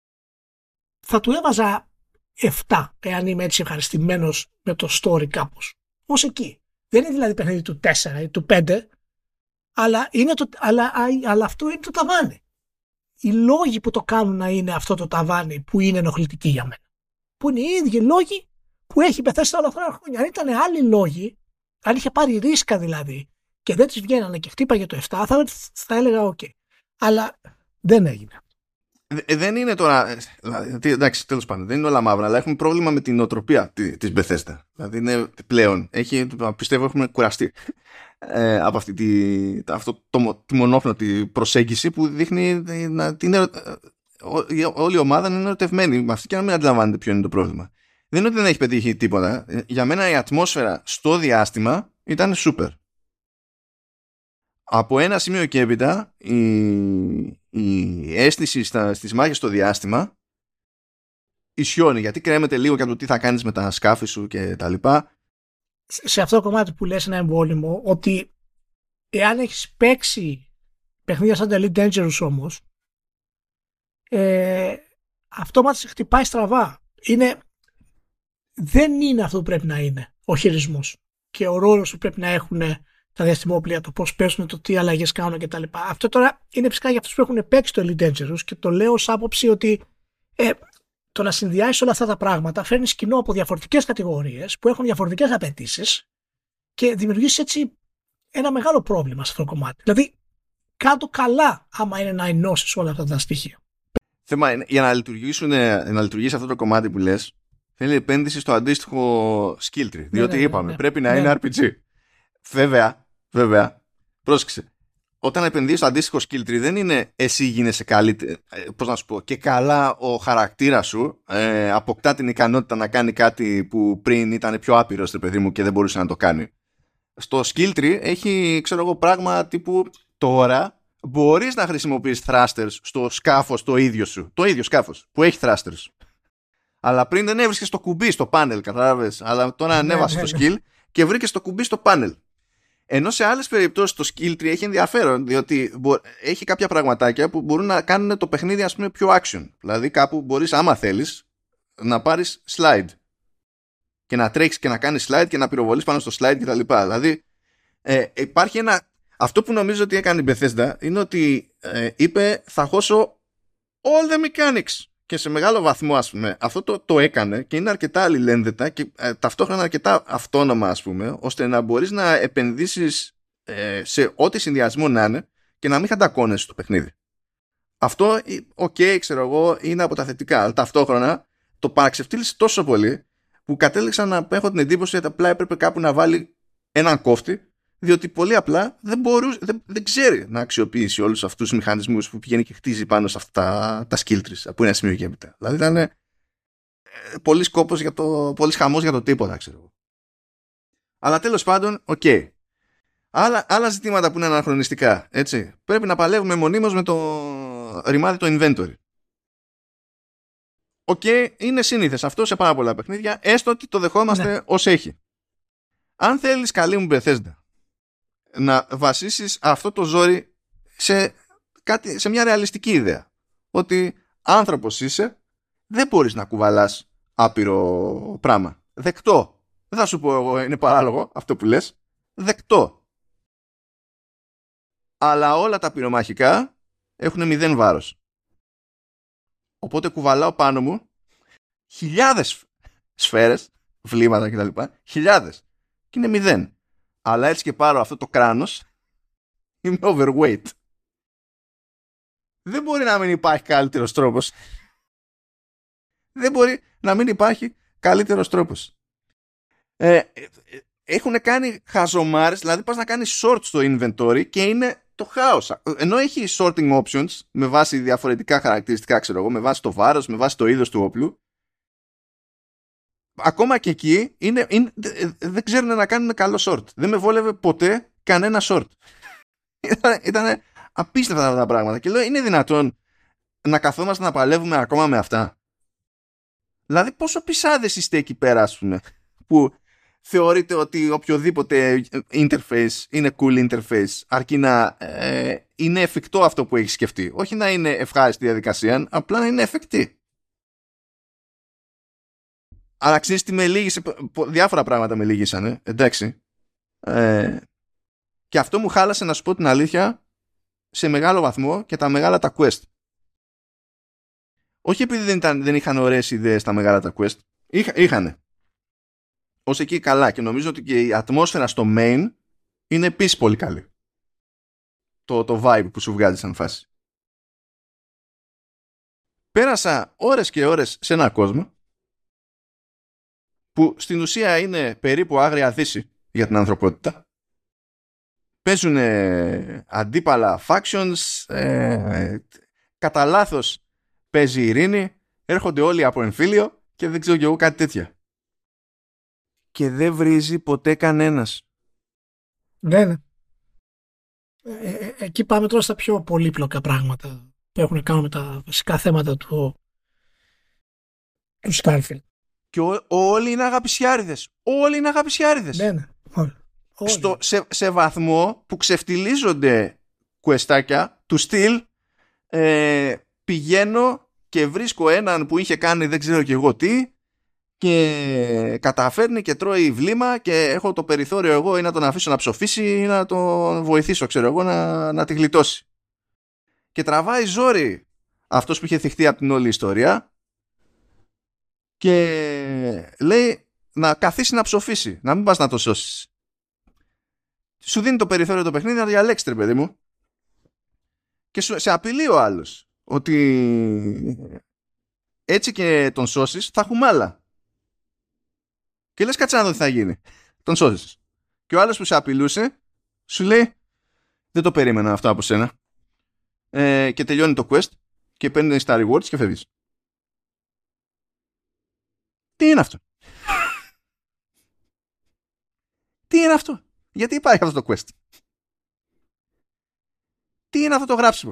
θα του έβαζα 7, εάν είμαι έτσι ευχαριστημένος με το story κάπως. Ως εκεί. Δεν είναι δηλαδή παιχνίδι του 4 ή του 5, αλλά αυτό είναι το ταβάνι. Οι λόγοι που το κάνουν να είναι αυτό το ταβάνι που είναι ενοχλητικοί για μένα. Που είναι οι ίδιοι λόγοι που έχει Bethesda όλα αυτά τα χρόνια. Αν ήταν άλλοι λόγοι, αν είχε πάρει ρίσκα δηλαδή και δεν τις βγαίνανε και χτύπαγε το 7, θα έλεγα OK. Αλλά δεν έγινε. Δεν είναι τώρα. Εντάξει, τέλος πάντων, δεν είναι όλα μαύρα, αλλά έχουμε πρόβλημα με την νοοτροπία της Bethesda. Δηλαδή είναι πλέον. Πιστεύω έχουμε κουραστεί από αυτή τη μονόφνοτη προσέγγιση που δείχνει όλη η ομάδα είναι ερωτευμένη με αυτή και να μην αντιλαμβάνεται ποιο είναι το πρόβλημα. Δεν είναι ότι δεν έχει πετύχει τίποτα. Για μένα η ατμόσφαιρα στο διάστημα ήταν super. Από ένα σημείο και έπειτα η αίσθηση στις μάχες στο διάστημα ισιώνει, γιατί κρέμεται λίγο για το τι θα κάνεις με τα σκάφη σου και τα λοιπά. Σε αυτό το κομμάτι που λες ένα εμβόλυμο, ότι εάν έχεις παίξει παιχνίδια σαν το Elite Dangerous όμως, αυτόματα σε χτυπάει στραβά. Δεν είναι αυτό που πρέπει να είναι ο χειρισμός και ο ρόλος που πρέπει να έχουν τα διαστημόπλια, το πώς παίζουν, το τι αλλαγές κάνουν κτλ. Αυτό τώρα είναι φυσικά για αυτούς που έχουν παίξει το Elite Dangerous και το λέω ως άποψη ότι το να συνδυάσεις όλα αυτά τα πράγματα φέρνεις κοινό από διαφορετικές κατηγορίες που έχουν διαφορετικές απαιτήσεις και δημιουργείς έτσι ένα μεγάλο πρόβλημα σε αυτό το κομμάτι. Δηλαδή, κάτω καλά άμα είναι να ενώσεις όλα αυτά τα στοιχεία. Θέμα είναι, για να λειτουργήσει αυτό το κομμάτι που λες, θέλει επένδυση στο αντίστοιχο skill tree. Διότι είπαμε, πρέπει να είναι RPG. Βέβαια, πρόσεξε. Όταν επενδύεις στο αντίστοιχο skill tree, δεν είναι εσύ γίνεσαι καλύτερο, πώς να σου πω, και καλά ο χαρακτήρας σου αποκτά την ικανότητα να κάνει κάτι που πριν ήταν πιο άπειρος, το παιδί μου, και δεν μπορούσε να το κάνει. Στο skill tree έχει, ξέρω εγώ, πράγμα τύπου τώρα μπορείς να χρησιμοποιείς thrusters στο σκάφος το ίδιο σου. Το ίδιο σκάφος που έχει thrusters. Αλλά πριν δεν έβρισκες το κουμπί στο panel, κατάλαβες. Αλλά τώρα ανέβασες το skill και βρήκες το κουμπί στο panel. Ενώ σε άλλες περιπτώσεις το skill tree έχει ενδιαφέρον, διότι έχει κάποια πραγματάκια που μπορούν να κάνουν το παιχνίδι, ας πούμε, πιο action. Δηλαδή κάπου μπορείς, άμα θέλεις, να πάρεις slide και να τρέξεις και να κάνεις slide και να πυροβολείς πάνω στο slide κτλ. Δηλαδή υπάρχει αυτό που νομίζω ότι έκανε η Bethesda είναι ότι είπε θα χώσω all the mechanics. Και σε μεγάλο βαθμό, ας πούμε, αυτό το έκανε και είναι αρκετά αλληλένδετα και ταυτόχρονα αρκετά αυτόνομα, ας πούμε, ώστε να μπορείς να επενδύσεις σε ό,τι συνδυασμό να είναι και να μην χαντακώνεσαι στο παιχνίδι. Αυτό, ξέρω εγώ, είναι από τα θετικά. Αλλά ταυτόχρονα το παραξευτήλισε τόσο πολύ που κατέληξα να έχω την εντύπωση ότι απλά έπρεπε κάπου να βάλει έναν κόφτη, διότι πολύ απλά δεν ξέρει να αξιοποιήσει όλους αυτούς τους μηχανισμούς που πηγαίνει και χτίζει πάνω σε αυτά τα skill trees από ένα σημείο και έπειτα. Δηλαδή ήταν πολύς κόπος πολύς χαμός για το τίποτα, ξέρω εγώ. Αλλά τέλος πάντων, OK. Άλλα ζητήματα που είναι αναχρονιστικά, έτσι. Πρέπει να παλεύουμε μονίμως με το ρημάδι το inventory. OK, είναι σύνηθες αυτό σε πάρα πολλά παιχνίδια, έστω ότι το δεχόμαστε ως έχει. Αν θέλεις, καλή μου Bethesda, να βασίσεις αυτό το ζόρι σε μια ρεαλιστική ιδέα. Ότι άνθρωπος είσαι, δεν μπορείς να κουβαλάς άπειρο πράγμα. Δεκτό. Δεν θα σου πω εγώ είναι παράλογο αυτό που λες. Δεκτό. Αλλά όλα τα πυρομαχικά έχουν 0 βάρος. Οπότε κουβαλάω πάνω μου χιλιάδες σφαίρες, βλήματα κτλ. Χιλιάδες. Και είναι 0. Αλλά έτσι και πάρω αυτό το κράνος, είμαι overweight. Δεν μπορεί να μην υπάρχει καλύτερος τρόπος. Δεν μπορεί να μην υπάρχει καλύτερος τρόπος. Έχουν κάνει χαζομάρες, δηλαδή πας να κάνεις sort στο inventory και είναι το χάος. Ενώ έχει sorting options με βάση διαφορετικά χαρακτηριστικά, ξέρω εγώ, με βάση το βάρος, με βάση το είδος του όπλου, ακόμα και εκεί δεν ξέρουν να κάνουν καλό sort. Δεν με βόλευε ποτέ κανένα sort. Ήταν απίστευτα αυτά τα πράγματα. Και λέω, είναι δυνατόν να καθόμαστε να παλεύουμε ακόμα με αυτά? Δηλαδή πόσο πισάδες είστε εκεί πέρα, ας πούμε, που θεωρείτε ότι οποιοδήποτε interface είναι cool interface, αρκεί να είναι εφικτό αυτό που έχει σκεφτεί. Όχι να είναι ευχάριστη διαδικασία, απλά να είναι εφικτή. Αλλά ξέρεις τι με λύγησε, διάφορα πράγματα με λύγησαν, εντάξει. Και αυτό μου χάλασε, να σου πω την αλήθεια, σε μεγάλο βαθμό και τα μεγάλα τα quest. Όχι επειδή δεν είχαν ωραίες ιδέες τα μεγάλα τα quest. Είχανε. Ως εκεί καλά. Και νομίζω ότι και η ατμόσφαιρα στο main είναι επίσης πολύ καλή. Το vibe που σου βγάζει σαν φάση. Πέρασα ώρες και ώρες σε ένα κόσμο που στην ουσία είναι περίπου άγρια δύση για την ανθρωπότητα. Παίζουν αντίπαλα factions, κατά λάθος παίζει η ειρήνη, έρχονται όλοι από εμφύλιο και δεν ξέρω κι εγώ κάτι τέτοια. Και δεν βρίζει ποτέ κανένας. Ναι. Εκεί πάμε τώρα στα πιο πολύπλοκα πράγματα που έχουν να κάνουν με τα βασικά θέματα του Starfield. Και όλοι είναι αγαπησιάριδες. Όλοι είναι αγαπησιάριδες. Ναι. Σε βαθμό που ξεφτιλίζονται κουεστάκια του στυλ, πηγαίνω και βρίσκω έναν που είχε κάνει δεν ξέρω και εγώ τι και καταφέρνει και τρώει βλήμα και έχω το περιθώριο εγώ ή να τον αφήσω να ψοφήσει ή να τον βοηθήσω, ξέρω εγώ, να τη γλιτώσει. Και τραβάει ζόρι αυτός που είχε θυχτεί από την όλη ιστορία και λέει να καθίσει να ψοφήσει, να μην πας να το σώσεις. Σου δίνει το περιθώριο το παιχνίδι να το διαλέξεις, ρε παιδί μου, και σε απειλεί ο άλλος ότι έτσι και τον σώσεις θα έχουμε άλλα. Και λες, κάτσε να δω τι θα γίνει. Τον σώσεις. Και ο άλλος που σε απειλούσε σου λέει, δεν το περίμενα αυτό από σένα. Και τελειώνει το quest και παίρνει τα rewards και φεύγεις. Τι είναι αυτό? Τι είναι αυτό? Γιατί υπάρχει αυτό το quest? Τι είναι αυτό το γράψιμο?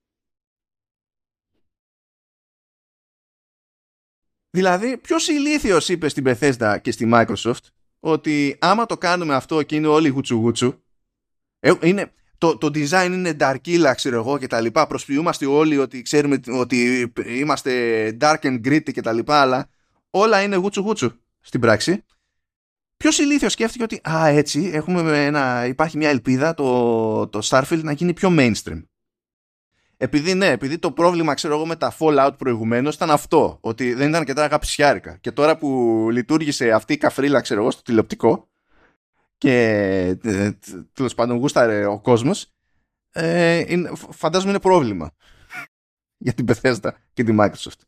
Δηλαδή, ποιος ηλίθιος είπε στην Bethesda και στη Microsoft ότι άμα το κάνουμε αυτό και είναι όλοι γουτσου-γουτσου, το design είναι darkilla, ξέρω εγώ, και τα λοιπά, προσποιούμαστε όλοι ότι ξέρουμε ότι είμαστε dark and gritty και τα λοιπά, αλλά όλα είναι γουτσου-γουτσου στην πράξη. Ποιος ηλίθιος σκέφτηκε ότι έτσι υπάρχει μια ελπίδα το Starfield να γίνει πιο mainstream? Επειδή το πρόβλημα, ξέρω εγώ, με τα Fallout προηγουμένως ήταν αυτό, ότι δεν ήταν αρκετά αγαπησιάρικα. Και τώρα που λειτουργήσε αυτή η καφρίλα, ξέρω εγώ, στο τηλεοπτικό και τέλος πάντων γούσταρε ο κόσμος, φαντάζομαι είναι πρόβλημα για την Bethesda και τη Microsoft.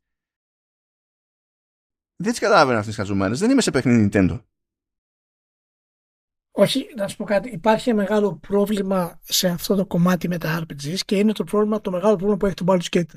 Δεν τις καταλαβαίνω αυτές τις χαζομάρες. Δεν είμαι σε παιχνίδι Nintendo. Όχι, να σου πω κάτι. Υπάρχει ένα μεγάλο πρόβλημα σε αυτό το κομμάτι με τα RPGs και είναι το μεγάλο πρόβλημα που έχει το Baldur's Gate 3.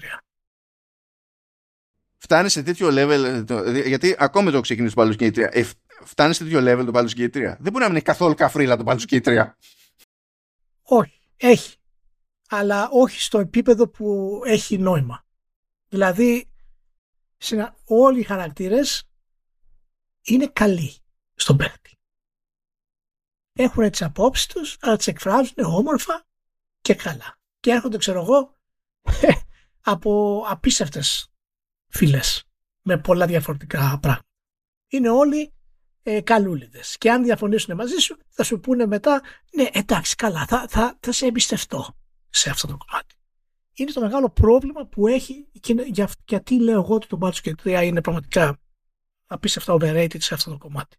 Φτάνει σε τέτοιο level, γιατί ακόμη το ξεκινήσει το Baldur's Gate 3. Φτάνει σε τέτοιο level το Baldur's Gate 3. Δεν μπορεί να μην έχει καθόλου καφρίλα το Baldur's Gate 3. Όχι, έχει. Αλλά όχι στο επίπεδο που έχει νόημα. Δηλαδή, όλοι οι χαρακτήρες είναι καλοί στον παίκτη. έχουν τις απόψεις τους, αλλά τις εκφράζουν όμορφα και καλά. Και έρχονται, ξέρω εγώ, από απίστευτες φυλές με πολλά διαφορετικά πράγματα. Είναι όλοι καλούλιδες. Και αν διαφωνήσουν μαζί σου, θα σου πούνε μετά, ναι, εντάξει, καλά, θα σε εμπιστευτώ σε αυτό το κομμάτι. Είναι το μεγάλο πρόβλημα που έχει, γιατί λέω εγώ ότι το Baldur's Gate 3 είναι πραγματικά απίστευτα overrated σε αυτό το κομμάτι.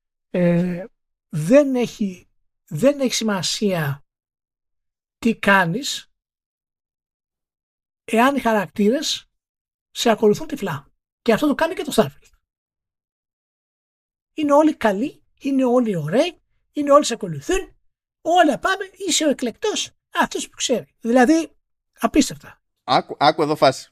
Δεν έχει σημασία τι κάνεις εάν οι χαρακτήρες σε ακολουθούν τυφλά. Και αυτό το κάνει και το Starfield. Είναι όλοι καλοί, είναι όλοι ωραίοι, είναι όλοι σε ακολουθούν, όλα πάμε, είσαι ο εκλεκτός, αυτός που ξέρει. Δηλαδή, απίστευτα. Άκου εδώ φάση.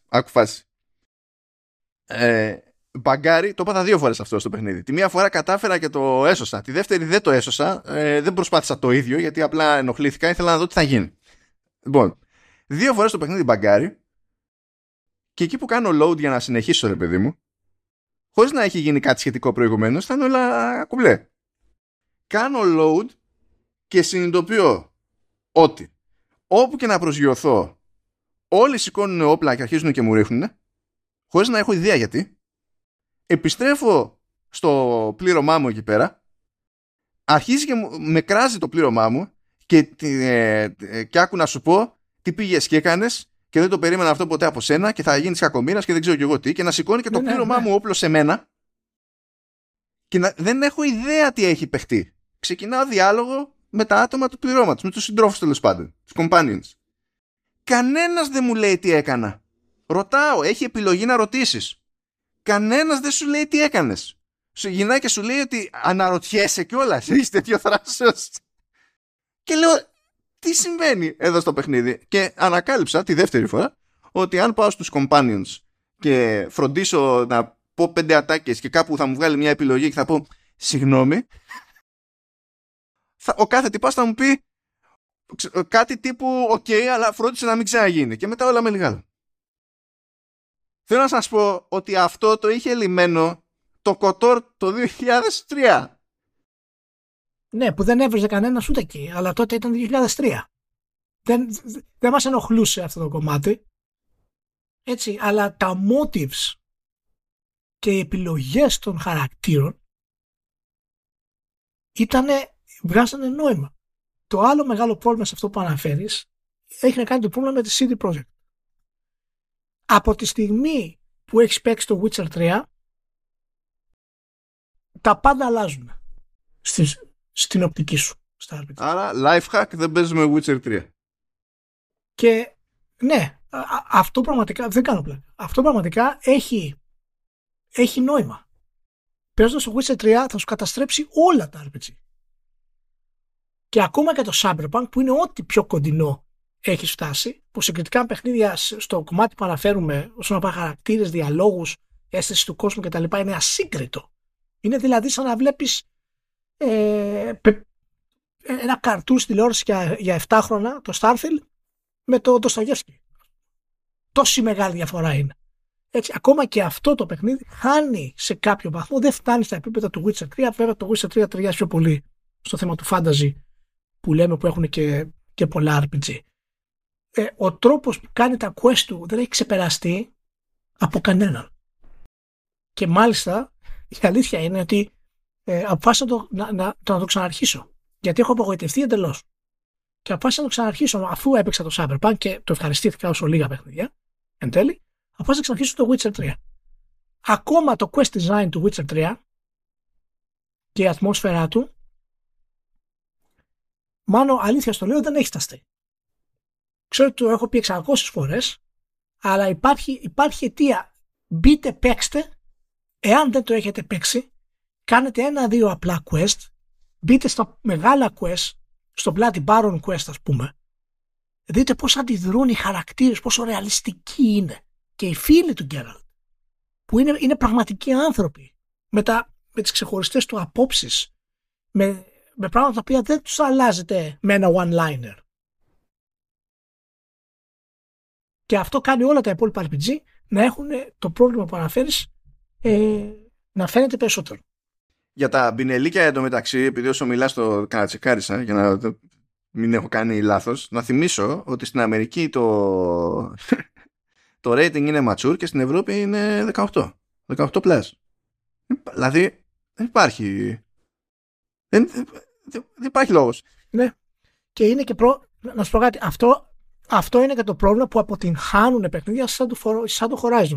Μπαγκάρι, το είπα 2 φορές αυτό στο παιχνίδι. Τη μία φορά κατάφερα και το έσωσα. Τη δεύτερη δεν το έσωσα. Δεν προσπάθησα το ίδιο γιατί απλά ενοχλήθηκα. Ήθελα να δω τι θα γίνει. Λοιπόν, 2 φορές το παιχνίδι μπαγκάρι. Και εκεί που κάνω load για να συνεχίσω, ρε παιδί μου, χωρίς να έχει γίνει κάτι σχετικό προηγουμένως, θα είναι όλα κουμπλέ. Κάνω load και συνειδητοποιώ ότι όπου και να προσγειωθώ, όλοι σηκώνουν όπλα και αρχίζουν και μου ρίχνουν, χωρίς να έχω ιδέα γιατί. Επιστρέφω στο πλήρωμά μου εκεί πέρα, αρχίζει και με κράζει το πλήρωμά μου και άκου να σου πω τι πήγες και έκανες και δεν το περίμενα αυτό ποτέ από σένα και θα γίνεις κακομοίρας και δεν ξέρω κι εγώ τι, και να σηκώνει και το πλήρωμά μου όπλο σε μένα και δεν έχω ιδέα τι έχει παιχτεί. Ξεκινάω διάλογο με τα άτομα του πληρώματος, με τους συντρόφους τέλος πάντων, τους companions. Κανένας δεν μου λέει τι έκανα. Ρωτάω, έχει επιλογή να ρωτήσεις. Κανένας δεν σου λέει τι έκανες. Σου γυρνάει και σου λέει ότι αναρωτιέσαι κιόλας. Είσαι τέτοιο θράσος. Και λέω, τι συμβαίνει εδώ στο παιχνίδι. Και ανακάλυψα τη δεύτερη φορά ότι αν πάω στους companions και φροντίσω να πω 5 ατάκες και κάπου θα μου βγάλει μια επιλογή και θα πω συγγνώμη, ο κάθε τυπάς θα μου πει κάτι τύπου «οκ, αλλά φρόντισε να μην ξαναγίνει» και μετά όλα με λιγάλα. Θέλω να σας πω ότι αυτό το είχε λυμμένο το KOTOR το 2003. Ναι, που δεν έβριζε κανένας ούτε εκεί, αλλά τότε ήταν 2003. Δεν μας ενοχλούσε αυτό το κομμάτι. Έτσι, αλλά τα motives και οι επιλογές των χαρακτήρων βγάζανε νόημα. Το άλλο μεγάλο πρόβλημα σε αυτό που αναφέρεις έχει να κάνει το πρόβλημα με τη CD Projekt. Από τη στιγμή που έχεις παίξει το Witcher 3, τα πάντα αλλάζουν στην οπτική σου. Άρα, life hack, δεν παίζουμε Witcher 3. Και ναι, αυτό πραγματικά, δεν κάνω πλάκα. Αυτό πραγματικά έχει νόημα. Παίζοντας το Witcher 3 θα σου καταστρέψει όλα τα RPG. Και ακόμα και το Cyberpunk, που είναι ό,τι πιο κοντινό έχει φτάσει, που συγκριτικά παιχνίδια στο κομμάτι που αναφέρουμε όσον αφορά χαρακτήρες, διαλόγους, αίσθηση του κόσμου κτλ. Είναι ασύγκριτο. Είναι δηλαδή σαν να βλέπεις ένα καρτούν στη τηλεόραση για 7 χρόνια, το Starfield, με το Dostoyevsky. Τόση μεγάλη διαφορά είναι. Έτσι, ακόμα και αυτό το παιχνίδι χάνει σε κάποιο βαθμό, δεν φτάνει στα επίπεδα του Witcher 3. Βέβαια το Witcher 3 ταιριάζει πιο πολύ στο θέμα του fantasy που λέμε, που έχουν και πολλά RPG. Ο τρόπος που κάνει τα quest του δεν έχει ξεπεραστεί από κανέναν. Και μάλιστα η αλήθεια είναι ότι αποφάσισα να το ξαναρχίσω. Γιατί έχω απογοητευτεί εντελώς. Και αποφάσισα να το ξαναρχίσω αφού έπαιξα το Cyberpunk και το ευχαριστήθηκα όσο λίγα παιχνίδια. Εν τέλει, αποφάσισα να ξαναρχίσω το Witcher 3. Ακόμα το quest design του Witcher 3 και η ατμόσφαιρά του, μάλλον αλήθεια στο λέω, δεν έχει φταστεί. Ξέρω ότι το έχω πει 600 φορές, αλλά υπάρχει αιτία. Μπείτε, παίξτε. Εάν δεν το έχετε παίξει, κάνετε 1-2 απλά quest, μπείτε στα μεγάλα quest, στο Bloody Baron quest ας πούμε, δείτε πώς αντιδρούν οι χαρακτήρες, πόσο ρεαλιστικοί είναι και οι φίλοι του Geralt, που είναι πραγματικοί άνθρωποι, με τις ξεχωριστές του απόψεις, με πράγματα τα οποία δεν τους αλλάζετε με ένα one-liner. Και αυτό κάνει όλα τα υπόλοιπα RPG να έχουν το πρόβλημα που αναφέρεις να φαίνεται περισσότερο. Για τα μπινελίκια εντωμεταξύ, επειδή όσο μιλάς το κατσεκάρισα για να μην έχω κάνει λάθος, να θυμίσω ότι στην Αμερική το rating είναι mature και στην Ευρώπη είναι 18 plus. Δηλαδή δεν υπάρχει λόγος. Ναι. Και είναι και να σου πω κάτι, αυτό είναι και το πρόβλημα που αποτυγχάνουν παιχνίδια σαν το Horizon.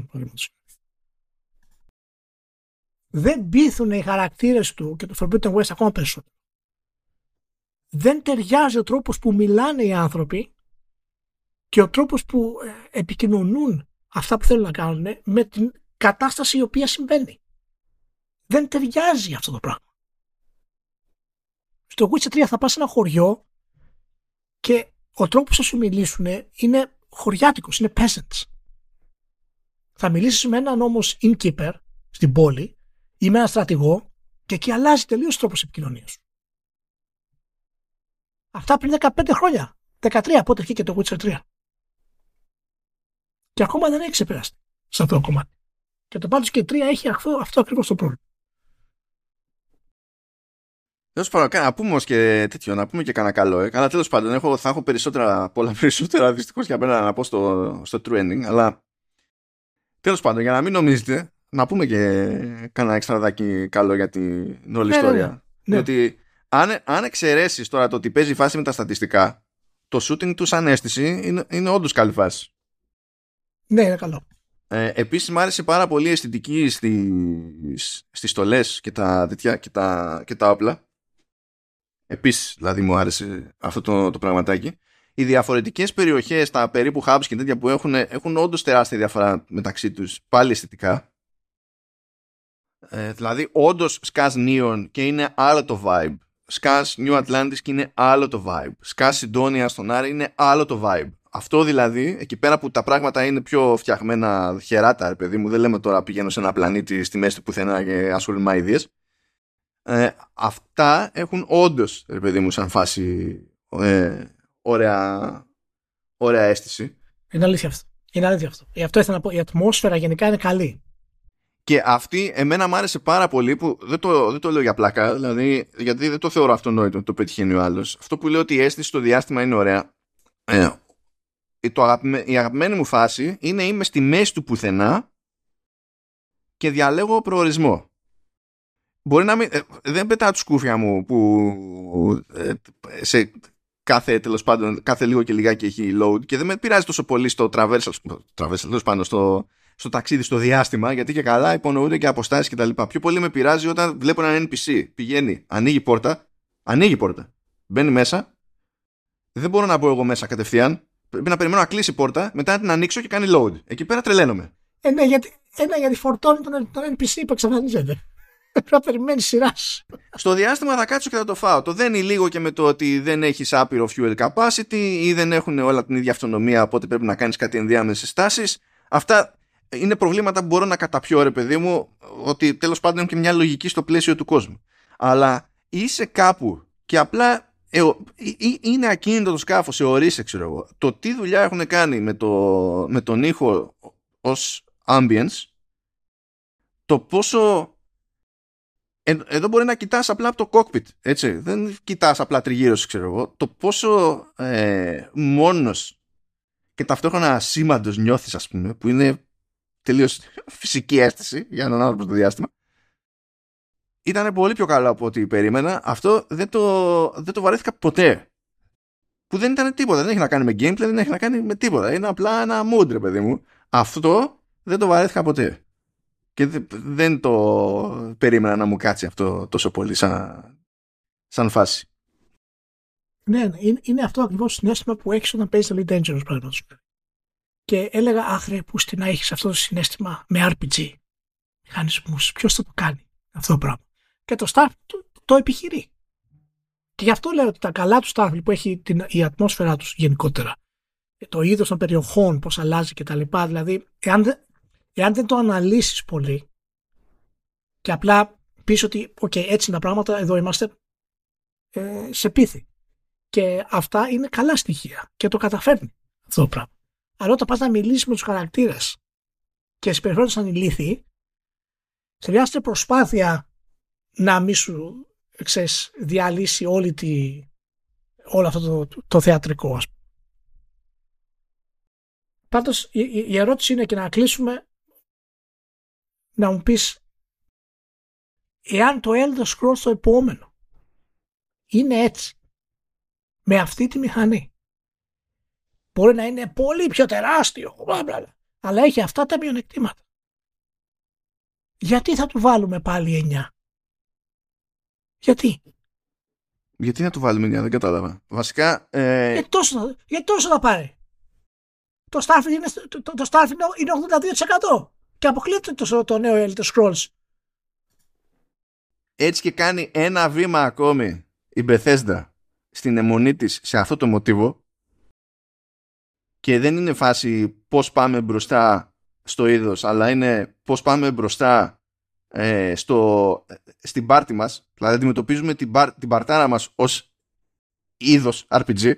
Δεν πείθουν οι χαρακτήρες του και το Forbidden West ακόμα περισσότερο. Δεν ταιριάζει ο τρόπος που μιλάνε οι άνθρωποι και ο τρόπος που επικοινωνούν αυτά που θέλουν να κάνουν με την κατάσταση η οποία συμβαίνει. Δεν ταιριάζει αυτό το πράγμα. Στο Witcher 3 θα πας σε ένα χωριό και ο τρόπος θα σου μιλήσουν είναι χωριάτικος, είναι peasants. Θα μιλήσεις με έναν όμως innkeeper στην πόλη ή με έναν στρατηγό και εκεί αλλάζει τελείως τρόπος επικοινωνίας σου. Αυτά πριν 15 χρόνια. 13 πότε βγήκε το Witcher 3. Και ακόμα δεν έχει ξεπεράσει σε αυτό το κομμάτι. Και το Baldur's Gate 3 έχει αυτό ακριβώς το πρόβλημα. Τέλος πάντων, να πούμε όμως και τέτοιο, να πούμε και κανένα καλό. Αλλά τέλος πάντων, θα έχω πολλά περισσότερα δυστυχώς για μένα να πω στο true ending. Αλλά τέλος πάντων, για να μην νομίζετε, να πούμε και κανένα εξτραδάκι καλό για την όλη ιστορία. Ναι. Διότι αν εξαιρέσεις τώρα το ότι παίζει φάση με τα στατιστικά, το shooting του σαν αίσθηση είναι όντως καλή φάση. Ναι, είναι καλό. Επίσης μου άρεσε πάρα πολύ η αισθητική στις στολές και τα όπλα. Επίσης δηλαδή μου άρεσε αυτό το πραγματάκι. Οι διαφορετικές περιοχές, τα περίπου hubs και τέτοια που έχουν όντως τεράστια διαφορά μεταξύ τους, πάλι αισθητικά. Δηλαδή όντως σκάς Neon και είναι άλλο το vibe. Σκάς New Atlantis και είναι άλλο το vibe. Σκάς Sidonia στον Άρη είναι άλλο το vibe. Αυτό δηλαδή, εκεί πέρα που τα πράγματα είναι πιο φτιαγμένα χεράτα, ρε παιδί μου, δεν λέμε τώρα πηγαίνω σε ένα πλανήτη στη μέση του πουθενά και ασχολούμαι με ιδέες. Αυτά έχουν όντως, ρε παιδί μου, σαν φάση ωραία αίσθηση. Είναι αλήθεια αυτό. Γι' αυτό ήθελα να πω, η ατμόσφαιρα γενικά είναι καλή. Και αυτή εμένα μου άρεσε πάρα πολύ, που δεν το λέω για πλάκα, δηλαδή, γιατί δεν το θεωρώ αυτονόητο το πετυχαίνει ο άλλος. Αυτό που λέω ότι η αίσθηση στο διάστημα είναι ωραία. Η αγαπημένη μου φάση είναι είμαι στη μέση του πουθενά και διαλέγω προορισμό. Μπορεί να μην, δεν πετάω τη σκούφια μου που σε τέλος πάντων, κάθε λίγο και λιγάκι έχει load και δεν με πειράζει τόσο πολύ στο traversal τέλος πάντων, στο ταξίδι στο διάστημα, γιατί και καλά υπονοούνται και αποστάσεις και τα λοιπά. Πιο πολύ με πειράζει όταν βλέπω έναν NPC πηγαίνει, ανοίγει πόρτα, μπαίνει μέσα, δεν μπορώ να μπω εγώ μέσα κατευθείαν. Πρέπει να περιμένω να κλείσει η πόρτα, μετά να την ανοίξω και κάνει load. Εκεί πέρα τρελαίνομαι. Ναι, γιατί φορτώνει τον NPC που εξαφανίζεται. Πρέπει να περιμένει σειρά. Στο διάστημα θα κάτσω και θα το φάω. Το δένει λίγο και με το ότι δεν έχεις άπειρο fuel capacity ή δεν έχουν όλα την ίδια αυτονομία, οπότε πρέπει να κάνεις κάτι ενδιάμεσες στάσεις. Αυτά είναι προβλήματα που μπορώ να καταπιώ, ρε παιδί μου, ότι τέλος πάντων έχουν και μια λογική στο πλαίσιο του κόσμου. Αλλά είσαι κάπου και απλά είναι ακίνητο το σκάφος, ορίσαι, ξέρω εγώ. Το τι δουλειά έχουν κάνει με τον ήχο ως ambience, το πόσο εδώ μπορεί να κοιτάς απλά από το cockpit, έτσι, δεν κοιτάς απλά τριγύρως, ξέρω εγώ, το πόσο μόνος και ταυτόχρονα ασήμαντος νιώθεις, ας πούμε, που είναι τελείως φυσική αίσθηση για έναν άνθρωπο στο διάστημα. Ήταν πολύ πιο καλό από ό,τι περίμενα. Αυτό δεν το βαρέθηκα ποτέ. Που δεν ήταν τίποτα. Δεν έχει να κάνει με gameplay, δεν έχει να κάνει με τίποτα. Είναι απλά ένα mood, ρε παιδί μου. Αυτό δεν το βαρέθηκα ποτέ. Και δεν το περίμενα να μου κάτσει αυτό τόσο πολύ σαν φάση. Ναι, είναι αυτό ακριβώς το συναίσθημα που έχεις όταν παίζεις Elite Dangerous, παραδείγματος. Και έλεγα, άχρε, που στην να έχεις αυτό το συναίσθημα με RPG μηχανισμούς. Ποιος θα το κάνει αυτό το πράγμα. Και το Starfield το επιχειρεί. Και γι' αυτό λέω ότι τα καλά του Starfield που έχει η ατμόσφαιρά τους γενικότερα, το είδος των περιοχών, πώς αλλάζει και τα λοιπά, δηλαδή, εάν δεν το αναλύσεις πολύ και απλά πεις ότι έτσι είναι τα πράγματα, εδώ είμαστε, σε πείθει. Και αυτά είναι καλά στοιχεία και το καταφέρνει αυτό το πράγμα. Αλλά όταν πας να μιλήσεις με τους χαρακτήρες και συμπεριφέρονται σαν ηλίθιοι, χρειάζεται προσπάθεια να μη σου διαλύσει όλο αυτό το θεατρικό, ας πούμε. Πάντως η ερώτηση είναι, και να κλείσουμε, να μου πεις, εάν το Elder Scrolls το επόμενο είναι έτσι, με αυτή τη μηχανή, μπορεί να είναι πολύ πιο τεράστιο, αλλά έχει αυτά τα μειονεκτήματα, γιατί θα του βάλουμε πάλι 9? Γιατί να του βάλουμε 9, δεν κατάλαβα. Βασικά... γιατί τόσο θα πάρει. Το Starfield είναι 82% και αποκλείεται το νέο Elder Scrolls. Έτσι και κάνει ένα βήμα ακόμη η Bethesda στην αιμονή της σε αυτό το μοτίβο, και δεν είναι φάση πώς πάμε μπροστά στο είδος, αλλά είναι πώς πάμε μπροστά στην πάρτη μας. Δηλαδή αντιμετωπίζουμε την παρτάρα μας ως είδος RPG.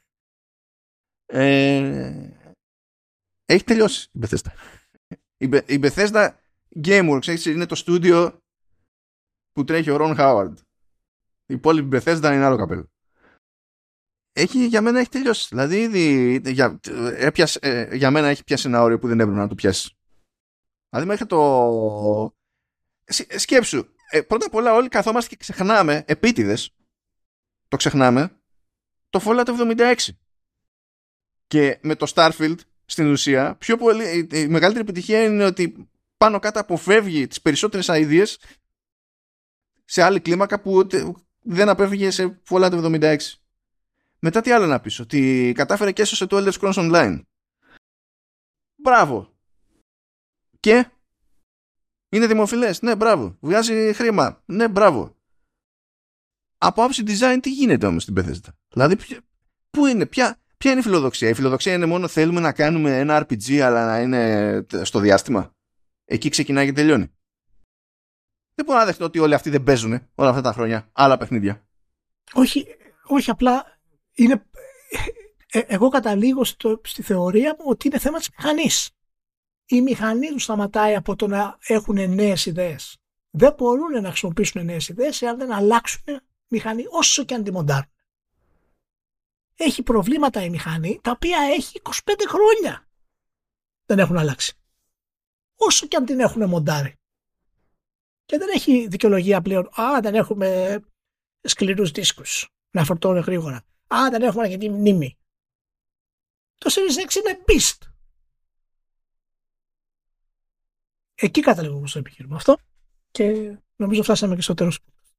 Έχει τελειώσει η Bethesda. Η Bethesda Gameworks είναι το στούντιο που τρέχει ο Ron Howard. Η υπόλοιπη Bethesda είναι άλλο καπέλο. Για μένα έχει τελειώσει. Δηλαδή ήδη για μένα έχει πιάσει ένα όριο που δεν έπρεπε να το πιάσει. Δηλαδή μέχρι το... Σκέψου, πρώτα απ' όλα όλοι καθόμαστε και ξεχνάμε, επίτηδες το ξεχνάμε, το Fallout 76. Και με το Starfield, στην ουσία, η μεγαλύτερη επιτυχία είναι ότι πάνω κάτω αποφεύγει τις περισσότερες ideas σε άλλη κλίμακα που δεν απέφυγε σε Fallout 76. Μετά τι άλλο να πεις, ότι κατάφερε και έσωσε το Elder Scrolls Online. Μπράβο. Και είναι δημοφιλές. Ναι, μπράβο. Βγάζει χρήμα. Ναι, μπράβο. Από άψη design τι γίνεται όμως στην Bethesda? Δηλαδή πού είναι, ποια είναι η φιλοδοξία? Η φιλοδοξία είναι μόνο θέλουμε να κάνουμε ένα RPG αλλά να είναι στο διάστημα. Εκεί ξεκινάει και τελειώνει. Δεν μπορώ να δεχτώ ότι όλοι αυτοί δεν παίζουν όλα αυτά τα χρόνια άλλα παιχνίδια. Όχι, απλά είναι... Εγώ καταλήγω στη θεωρία μου ότι είναι θέμα της μηχανής. Η μηχανή του σταματάει από το να έχουν νέες ιδέες. Δεν μπορούν να χρησιμοποιήσουν νέες ιδέες εάν δεν αλλάξουν μηχανή, όσο και αν τη μοντάρουν. Έχει προβλήματα η μηχανή, τα οποία έχει 25 χρόνια. Δεν έχουν αλλάξει. Όσο και αν την έχουν μοντάρει. Και δεν έχει δικαιολογία πλέον. Δεν έχουμε σκληρούς δίσκους να φορτώνουν γρήγορα. Δεν έχουμε αρκετή μνήμη. Το Series X είναι beast. Εκεί καταλήγω στο επιχείρημα αυτό, και νομίζω φτάσαμε και στο τέλος.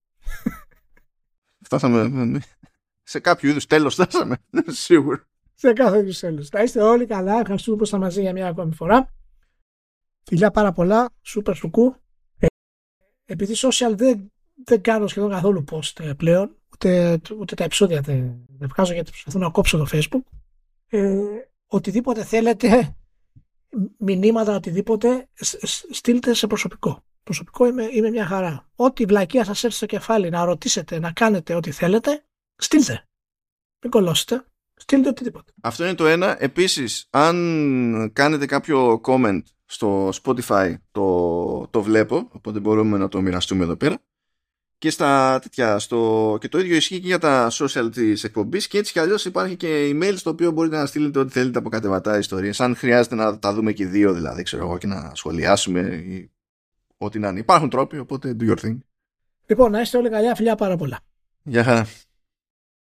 Φτάσαμε σε κάποιο είδους τέλος, φτάσαμε, σίγουρα. Σε κάθε είδους τέλος. Θα είστε όλοι καλά, ευχαριστούμε που ήσασταν μαζί για μια ακόμη φορά. Φιλιά πάρα πολλά, super σουκού. Επειδή social δεν κάνω σχεδόν καθόλου post πλέον, ούτε τα επεισόδια δεν βγάζω, γιατί προσπαθώ να κόψω το Facebook. Οτιδήποτε θέλετε, μηνύματα, οτιδήποτε, στείλτε σε προσωπικό. Προσωπικό είμαι μια χαρά. Ό,τι βλακεία σας έρθει στο κεφάλι να ρωτήσετε, να κάνετε ό,τι θέλετε, στείλτε. Μην κολλώσετε. Στείλτε οτιδήποτε. Αυτό είναι το ένα. Επίσης, αν κάνετε κάποιο comment στο Spotify, το βλέπω, οπότε μπορούμε να το μοιραστούμε εδώ πέρα. Και στα τέτοια, και το ίδιο ισχύει και για τα social της εκπομπής, και έτσι κι αλλιώς υπάρχει και email στο οποίο μπορείτε να στείλετε ό,τι θέλετε από κατεβατά ιστορίες. Αν χρειάζεται να τα δούμε και δύο, δηλαδή, ξέρω εγώ, και να σχολιάσουμε ή ό,τι να είναι. Υπάρχουν τρόποι, οπότε do your thing. Λοιπόν, να είστε όλοι καλά, φιλιά πάρα πολλά. Γεια χαρά.